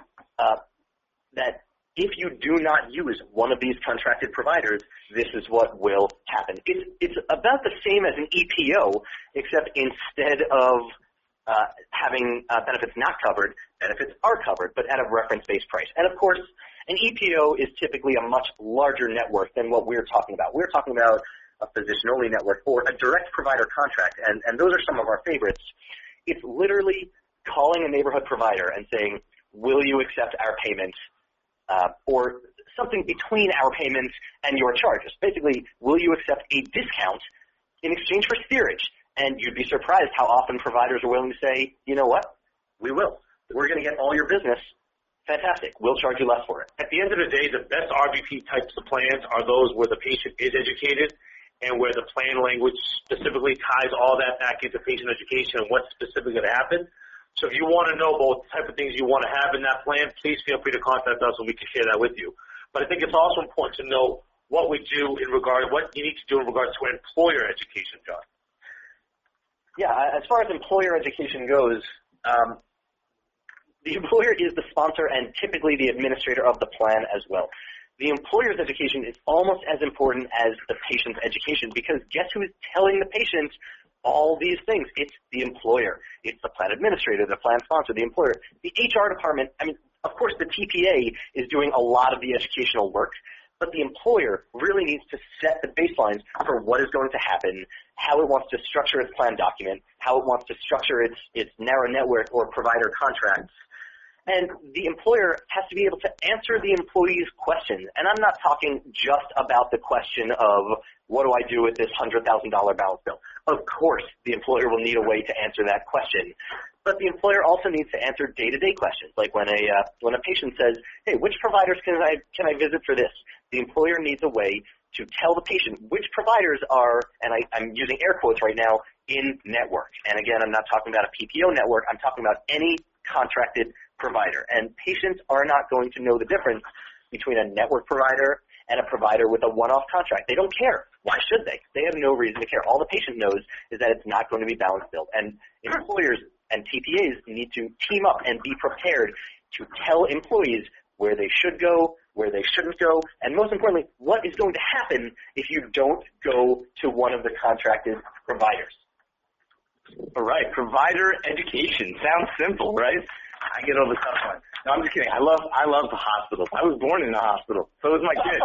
that if you do not use one of these contracted providers, this is what will happen. It's about the same as an EPO, except instead of having benefits not covered, benefits are covered, but at a reference-based price. And of course, an EPO is typically a much larger network than what we're talking about. We're talking about a physician-only network or a direct provider contract, and those are some of our favorites. It's literally calling a neighborhood provider and saying, will you accept our payment, or something between our payments and your charges. Basically, will you accept a discount in exchange for steerage? And you'd be surprised how often providers are willing to say, you know what, we will. We're going to get all your business. Fantastic. We'll charge you less for it. At the end of the day, the best RVP types of plans are those where the patient is educated and where the plan language specifically ties all that back into patient education and what's specifically going to happen. So if you want to know about the type of things you want to have in that plan, please feel free to contact us and we can share that with you. But I think it's also important to know what we do in regard, what you need to do in regards to employer education, John. Yeah, as far as employer education goes, the employer is the sponsor and typically the administrator of the plan as well. The employer's education is almost as important as the patient's education because guess who is telling the patient all these things? It's the employer. It's the plan administrator, the plan sponsor, the employer. The HR department, I mean, of course the TPA is doing a lot of the educational work, but the employer really needs to set the baselines for what is going to happen, how it wants to structure its plan document, how it wants to structure its narrow network or provider contracts. And the employer has to be able to answer the employee's questions. And I'm not talking just about the question of what do I do with this $100,000 balance bill. Of course, the employer will need a way to answer that question. But the employer also needs to answer day-to-day questions, like when a patient says, hey, which providers can I visit for this? The employer needs a way to tell the patient which providers are, and I'm using air quotes right now, in network. And again, I'm not talking about a PPO network. I'm talking about any contracted provider. And patients are not going to know the difference between a network provider and a provider with a one-off contract. They don't care. Why should they? They have no reason to care. All the patient knows is that it's not going to be balance billed. And employers and TPAs need to team up and be prepared to tell employees where they should go, where they shouldn't go, and most importantly, what is going to happen if you don't go to one of the contracted providers. All right, provider education. Sounds simple, right? I get over the tough one. No, I'm just kidding. I love the hospital. I was born in a hospital. So was my kid.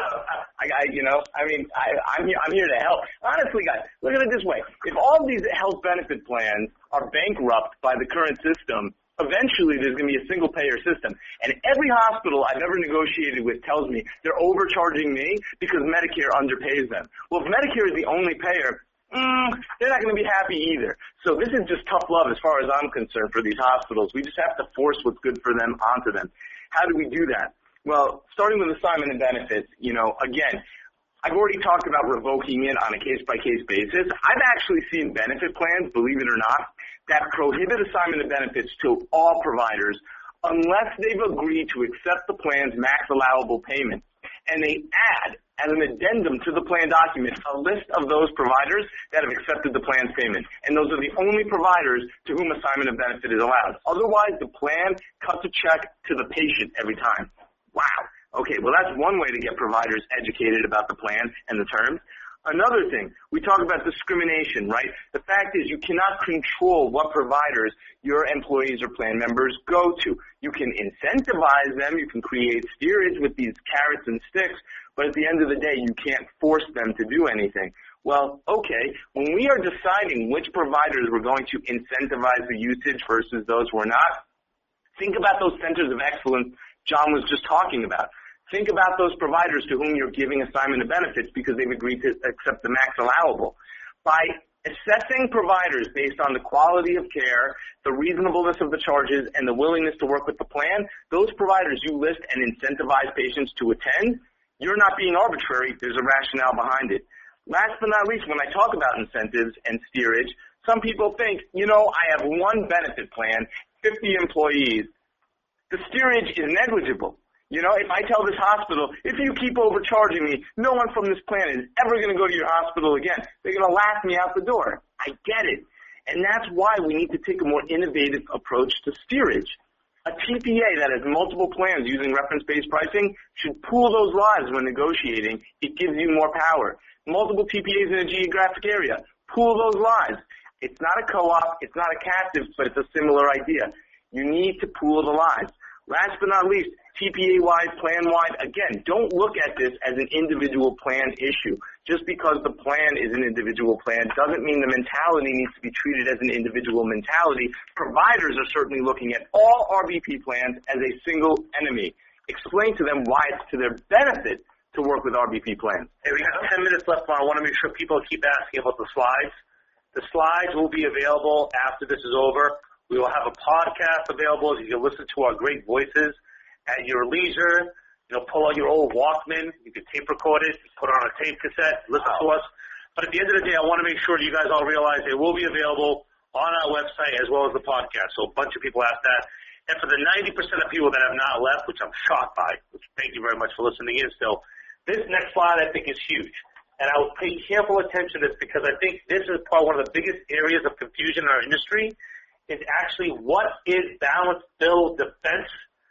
I'm here to help. Honestly, guys, look at it this way. If all these health benefit plans are bankrupt by the current system, eventually there's going to be a single payer system. And every hospital I've ever negotiated with tells me they're overcharging me because Medicare underpays them. Well, if Medicare is the only payer, they're not going to be happy either. So this is just tough love as far as I'm concerned for these hospitals. We just have to force what's good for them onto them. How do we do that? Well, starting with assignment of benefits, again, I've already talked about revoking it on a case-by-case basis. I've actually seen benefit plans, believe it or not, that prohibit assignment of benefits to all providers unless they've agreed to accept the plan's max allowable payment. And they add, as an addendum to the plan document, a list of those providers that have accepted the plan's payment. And those are the only providers to whom assignment of benefit is allowed. Otherwise, the plan cuts a check to the patient every time. Wow. Okay, well, that's one way to get providers educated about the plan and the terms. Another thing, we talk about discrimination, right? The fact is you cannot control what providers your employees or plan members go to. You can incentivize them, you can create steerage with these carrots and sticks, but at the end of the day, you can't force them to do anything. Well, okay, when we are deciding which providers we're going to incentivize the usage versus those who are not, think about those centers of excellence John was just talking about. Think about those providers to whom you're giving assignment of benefits because they've agreed to accept the max allowable. By assessing providers based on the quality of care, the reasonableness of the charges, and the willingness to work with the plan, those providers you list and incentivize patients to attend, you're not being arbitrary. There's a rationale behind it. Last but not least, when I talk about incentives and steerage, some people think, I have one benefit plan, 50 employees. The steerage is negligible. If I tell this hospital, if you keep overcharging me, no one from this plan is ever going to go to your hospital again. They're going to laugh me out the door. I get it. And that's why we need to take a more innovative approach to steerage. A TPA that has multiple plans using reference-based pricing should pool those lives when negotiating. It gives you more power. Multiple TPAs in a geographic area, pool those lives. It's not a co-op, it's not a captive, but it's a similar idea. You need to pool the lives. Last but not least, TPA-wide, plan-wide, again, don't look at this as an individual plan issue. Just because the plan is an individual plan doesn't mean the mentality needs to be treated as an individual mentality. Providers are certainly looking at all RBP plans as a single enemy. Explain to them why it's to their benefit to work with RBP plans. Hey, we have 10 minutes left, but I want to make sure people keep asking about the slides. The slides will be available after this is over. We will have a podcast available so you can listen to our great voices at your leisure. Pull out your old Walkman. You can tape record it, put it on a tape cassette, listen to us. But at the end of the day, I want to make sure you guys all realize it will be available on our website as well as the podcast. So a bunch of people asked that. And for the 90% of people that have not left, which I'm shocked by, which thank you very much for listening in still, this next slide I think is huge. And I will pay careful attention to this because I think this is probably one of the biggest areas of confusion in our industry. Is actually what is balanced bill defense?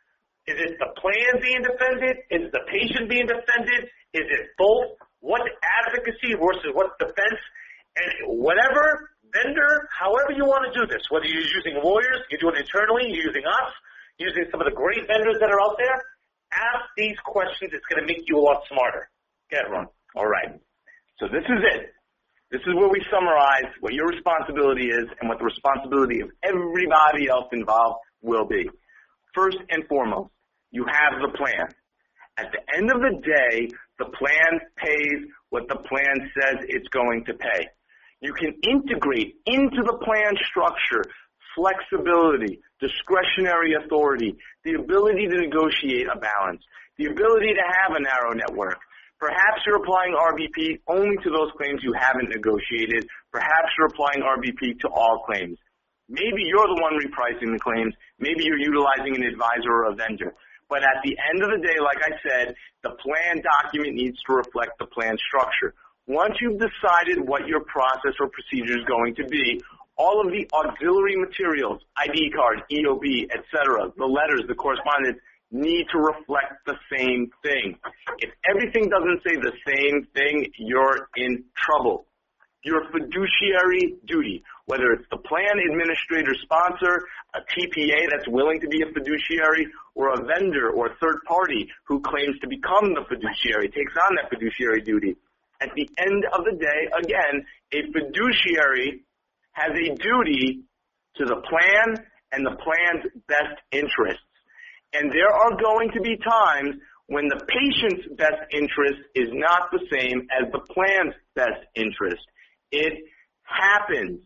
Is it the plan being defended? Is it the patient being defended? Is it both? What's advocacy versus what's defense? And whatever vendor, however you want to do this, whether you're using lawyers, you're doing it internally, you're using us, using some of the great vendors that are out there, ask these questions. It's going to make you a lot smarter. Go ahead, Ron. All right. So this is it. This is where we summarize what your responsibility is and what the responsibility of everybody else involved will be. First and foremost, you have the plan. At the end of the day, the plan pays what the plan says it's going to pay. You can integrate into the plan structure flexibility, discretionary authority, the ability to negotiate a balance, the ability to have a narrow network. Perhaps you're applying RBP only to those claims you haven't negotiated. Perhaps you're applying RBP to all claims. Maybe you're the one repricing the claims. Maybe you're utilizing an advisor or a vendor. But at the end of the day, like I said, the plan document needs to reflect the plan structure. Once you've decided what your process or procedure is going to be, all of the auxiliary materials, ID card, EOB, etc., the letters, the correspondence, need to reflect the same thing. If everything doesn't say the same thing, you're in trouble. Your fiduciary duty, whether it's the plan administrator sponsor, a TPA that's willing to be a fiduciary, or a vendor or a third party who claims to become the fiduciary, takes on that fiduciary duty. At the end of the day, again, a fiduciary has a duty to the plan and the plan's best interests. And there are going to be times when the patient's best interest is not the same as the plan's best interest. It happens.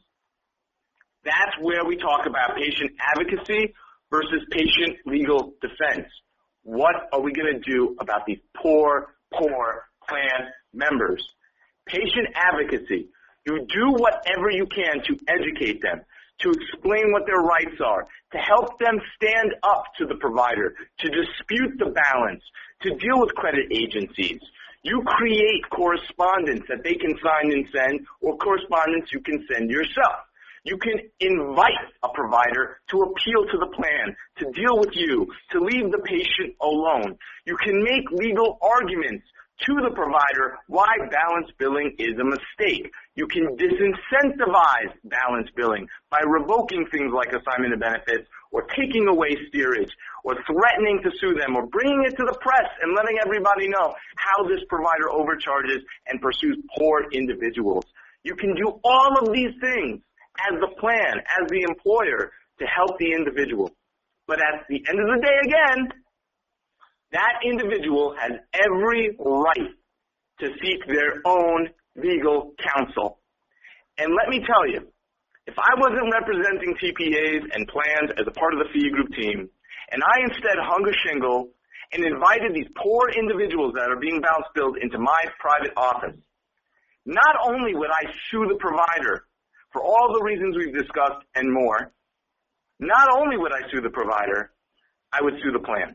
That's where we talk about patient advocacy versus patient legal defense. What are we going to do about these poor plan members? Patient advocacy. You do whatever you can to educate them, to explain what their rights are, to help them stand up to the provider, to dispute the balance, to deal with credit agencies. You create correspondence that they can sign and send, or correspondence you can send yourself. You can invite a provider to appeal to the plan, to deal with you, to leave the patient alone. You can make legal arguments to the provider why balance billing is a mistake. You can disincentivize balance billing by revoking things like assignment of benefits or taking away steerage or threatening to sue them or bringing it to the press and letting everybody know how this provider overcharges and pursues poor individuals. You can do all of these things as the plan, as the employer, to help the individual. But at the end of the day, again, that individual has every right to seek their own legal counsel. And let me tell you, if I wasn't representing TPAs and plans as a part of the FIA group team, and I instead hung a shingle and invited these poor individuals that are being balance billed into my private office, not only would I sue the provider for all the reasons we've discussed and more, not only would I sue the provider, I would sue the plan.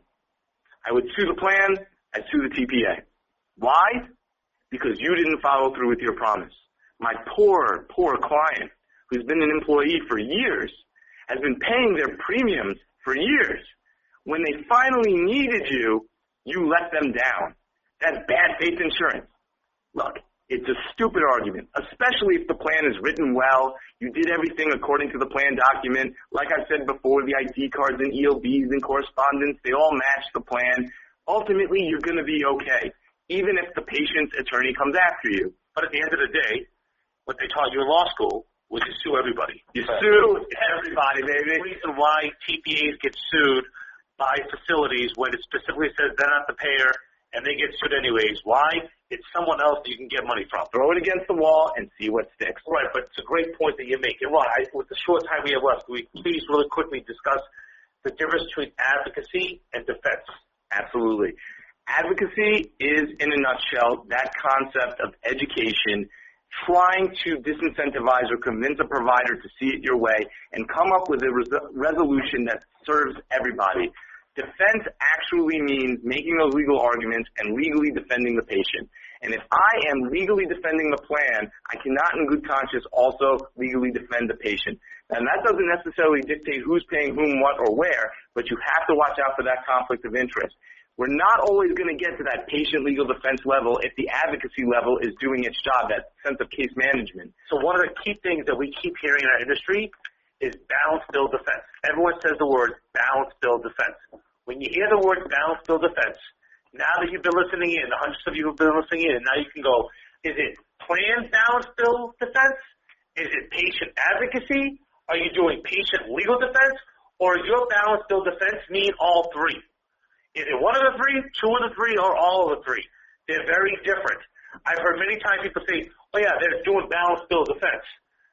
I would sue the plan, I'd sue the TPA. Why? Because you didn't follow through with your promise. My poor client, who's been an employee for years, has been paying their premiums for years. When they finally needed you, you let them down. That's bad faith insurance. Look, it's a stupid argument, especially if the plan is written well, you did everything according to the plan document. Like I said before, the ID cards and EOBs and correspondence, they all match the plan. Ultimately, you're going to be okay, even if the patient's attorney comes after you. But at the end of the day, what they taught you in law school was you sue everybody. You sue everybody, baby. The reason why TPAs get sued by facilities when it specifically says they're not the payer and they get sued anyways. Why? It's someone else that you can get money from. Throw it against the wall and see what sticks. Right, but it's a great point that you make. And Ron, with the short time we have left, can we please really quickly discuss the difference between advocacy and defense? Absolutely. Advocacy is, in a nutshell, that concept of education, trying to disincentivize or convince a provider to see it your way and come up with a resolution that serves everybody. Defense actually means making those legal arguments and legally defending the patient. And if I am legally defending the plan, I cannot in good conscience also legally defend the patient. And that doesn't necessarily dictate who's paying whom, what, or where, but you have to watch out for that conflict of interest. We're not always going to get to that patient legal defense level if the advocacy level is doing its job, that sense of case management. So one of the key things that we keep hearing in our industry is balance bill defense. Everyone says the word balance bill defense. When you hear the word balance bill defense, now that you've been listening in, the hundreds of you who've been listening in, now you can go, is it plan balance bill defense? Is it patient advocacy? Are you doing patient legal defense? Or is your balance bill defense mean all three? Is it one of the three, two of the three, or all of the three? They're very different. I've heard many times people say, oh yeah, they're doing balance bill defense.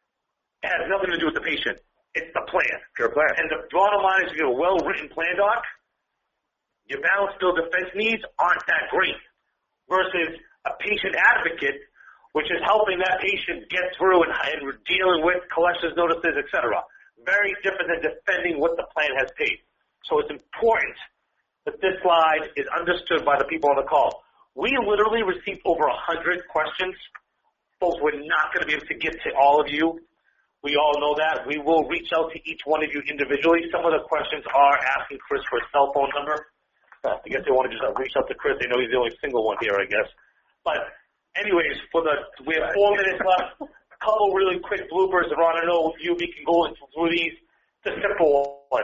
It has nothing to do with the patient. It's the plan. Your plan. And the bottom line is, if you have a well-written plan doc, your balance bill defense needs aren't that great versus a patient advocate, which is helping that patient get through and dealing with collections notices, etc. Very different than defending what the plan has paid. So it's important that this slide is understood by the people on the call. We literally received over 100 questions. Folks, we're not going to be able to get to all of you. We all know that. We will reach out to each one of you individually. Some of the questions are asking Chris for a cell phone number. I guess they want to just reach out to Chris. They know he's the only single one here, I guess. But anyways, we have 4 minutes left. A couple really quick bloopers. Ron, I know you can go through these. The simple one.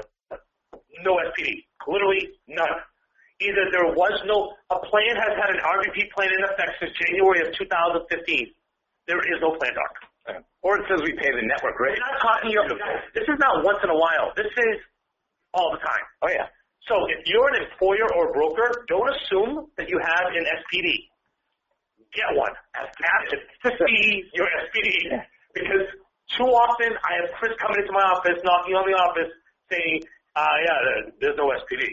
No SPD. Literally none. Either there was a plan has had an RVP plan in effect since January of 2015. There is no plan doc. Or it says we pay the network rate. We're not talking this is not once in a while. This is all the time. Oh, yeah. So if you're an employer or broker, don't assume that you have an SPD. Get one. Ask to see your SPD. Because too often I have Chris coming into my office, knocking on the office, saying, there's no SPD.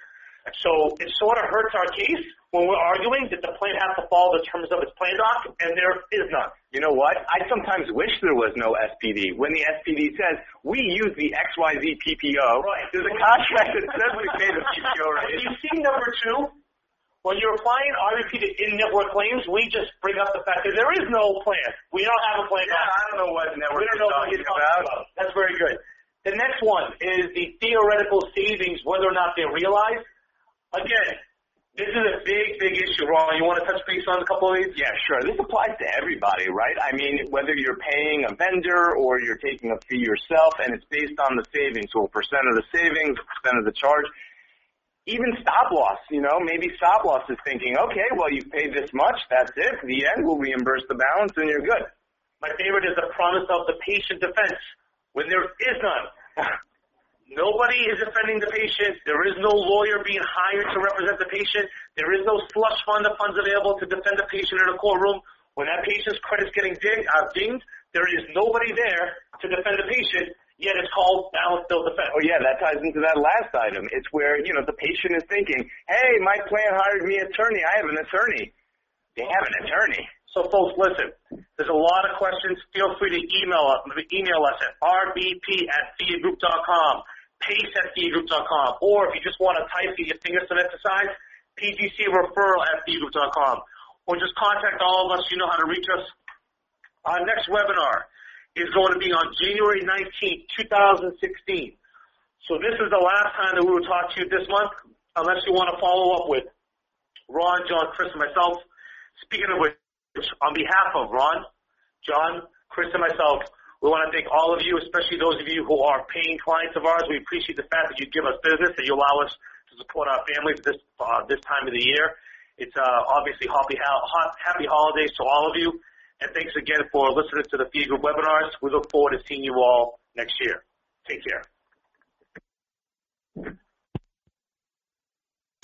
So it sort of hurts our case when we're arguing that the plan has to follow the terms of its plan doc, and there is none. You know what? I sometimes wish there was no SPD. When the SPD says, we use the XYZ PPO, right. There's a contract that says we pay the PPO rate. You see number 2, when you're applying RVP to in-network claims, we just bring up the fact that there is no plan. We don't have a plan. Yeah, I don't know what network we don't know what you're talking about. That's very good. The next one is the theoretical savings, whether or not they're realized. Again, this is a big, big issue, Ron. You want to touch base on a couple of these? Yeah, sure. This applies to everybody, right? I mean, whether you're paying a vendor or you're taking a fee yourself, and it's based on the savings, so a percent of the savings, a percent of the charge. Even stop loss, maybe stop loss is thinking, okay, well, you've paid this much, that's it. The end, we'll reimburse the balance, and you're good. My favorite is the promise of the patient defense, when there is none. Nobody is defending the patient. There is no lawyer being hired to represent the patient. There is no slush fund of funds available to defend the patient in a courtroom. When that patient's credit's getting dinged, there is nobody there to defend the patient, yet it's called balance bill defense. Oh, yeah, that ties into that last item. It's where, the patient is thinking, hey, my plan hired me an attorney. I have an attorney. They have an attorney. So, folks, listen, there's a lot of questions. Feel free to email us at rbp@fiagroup.com. pace@fiagroup.com, or if you just want to type, get your fingers to the exercise, pgcreferral@fiagroup.com, or just contact all of us. You know how to reach us. Our next webinar is going to be on January 19th, 2016. So this is the last time that we will talk to you this month, unless you want to follow up with Ron, John, Chris, and myself. Speaking of which, on behalf of Ron, John, Chris, and myself, we want to thank all of you, especially those of you who are paying clients of ours. We appreciate the fact that you give us business, that you allow us to support our families this time of the year. It's obviously happy holidays to all of you, and thanks again for listening to the FIA Group webinars. We look forward to seeing you all next year. Take care.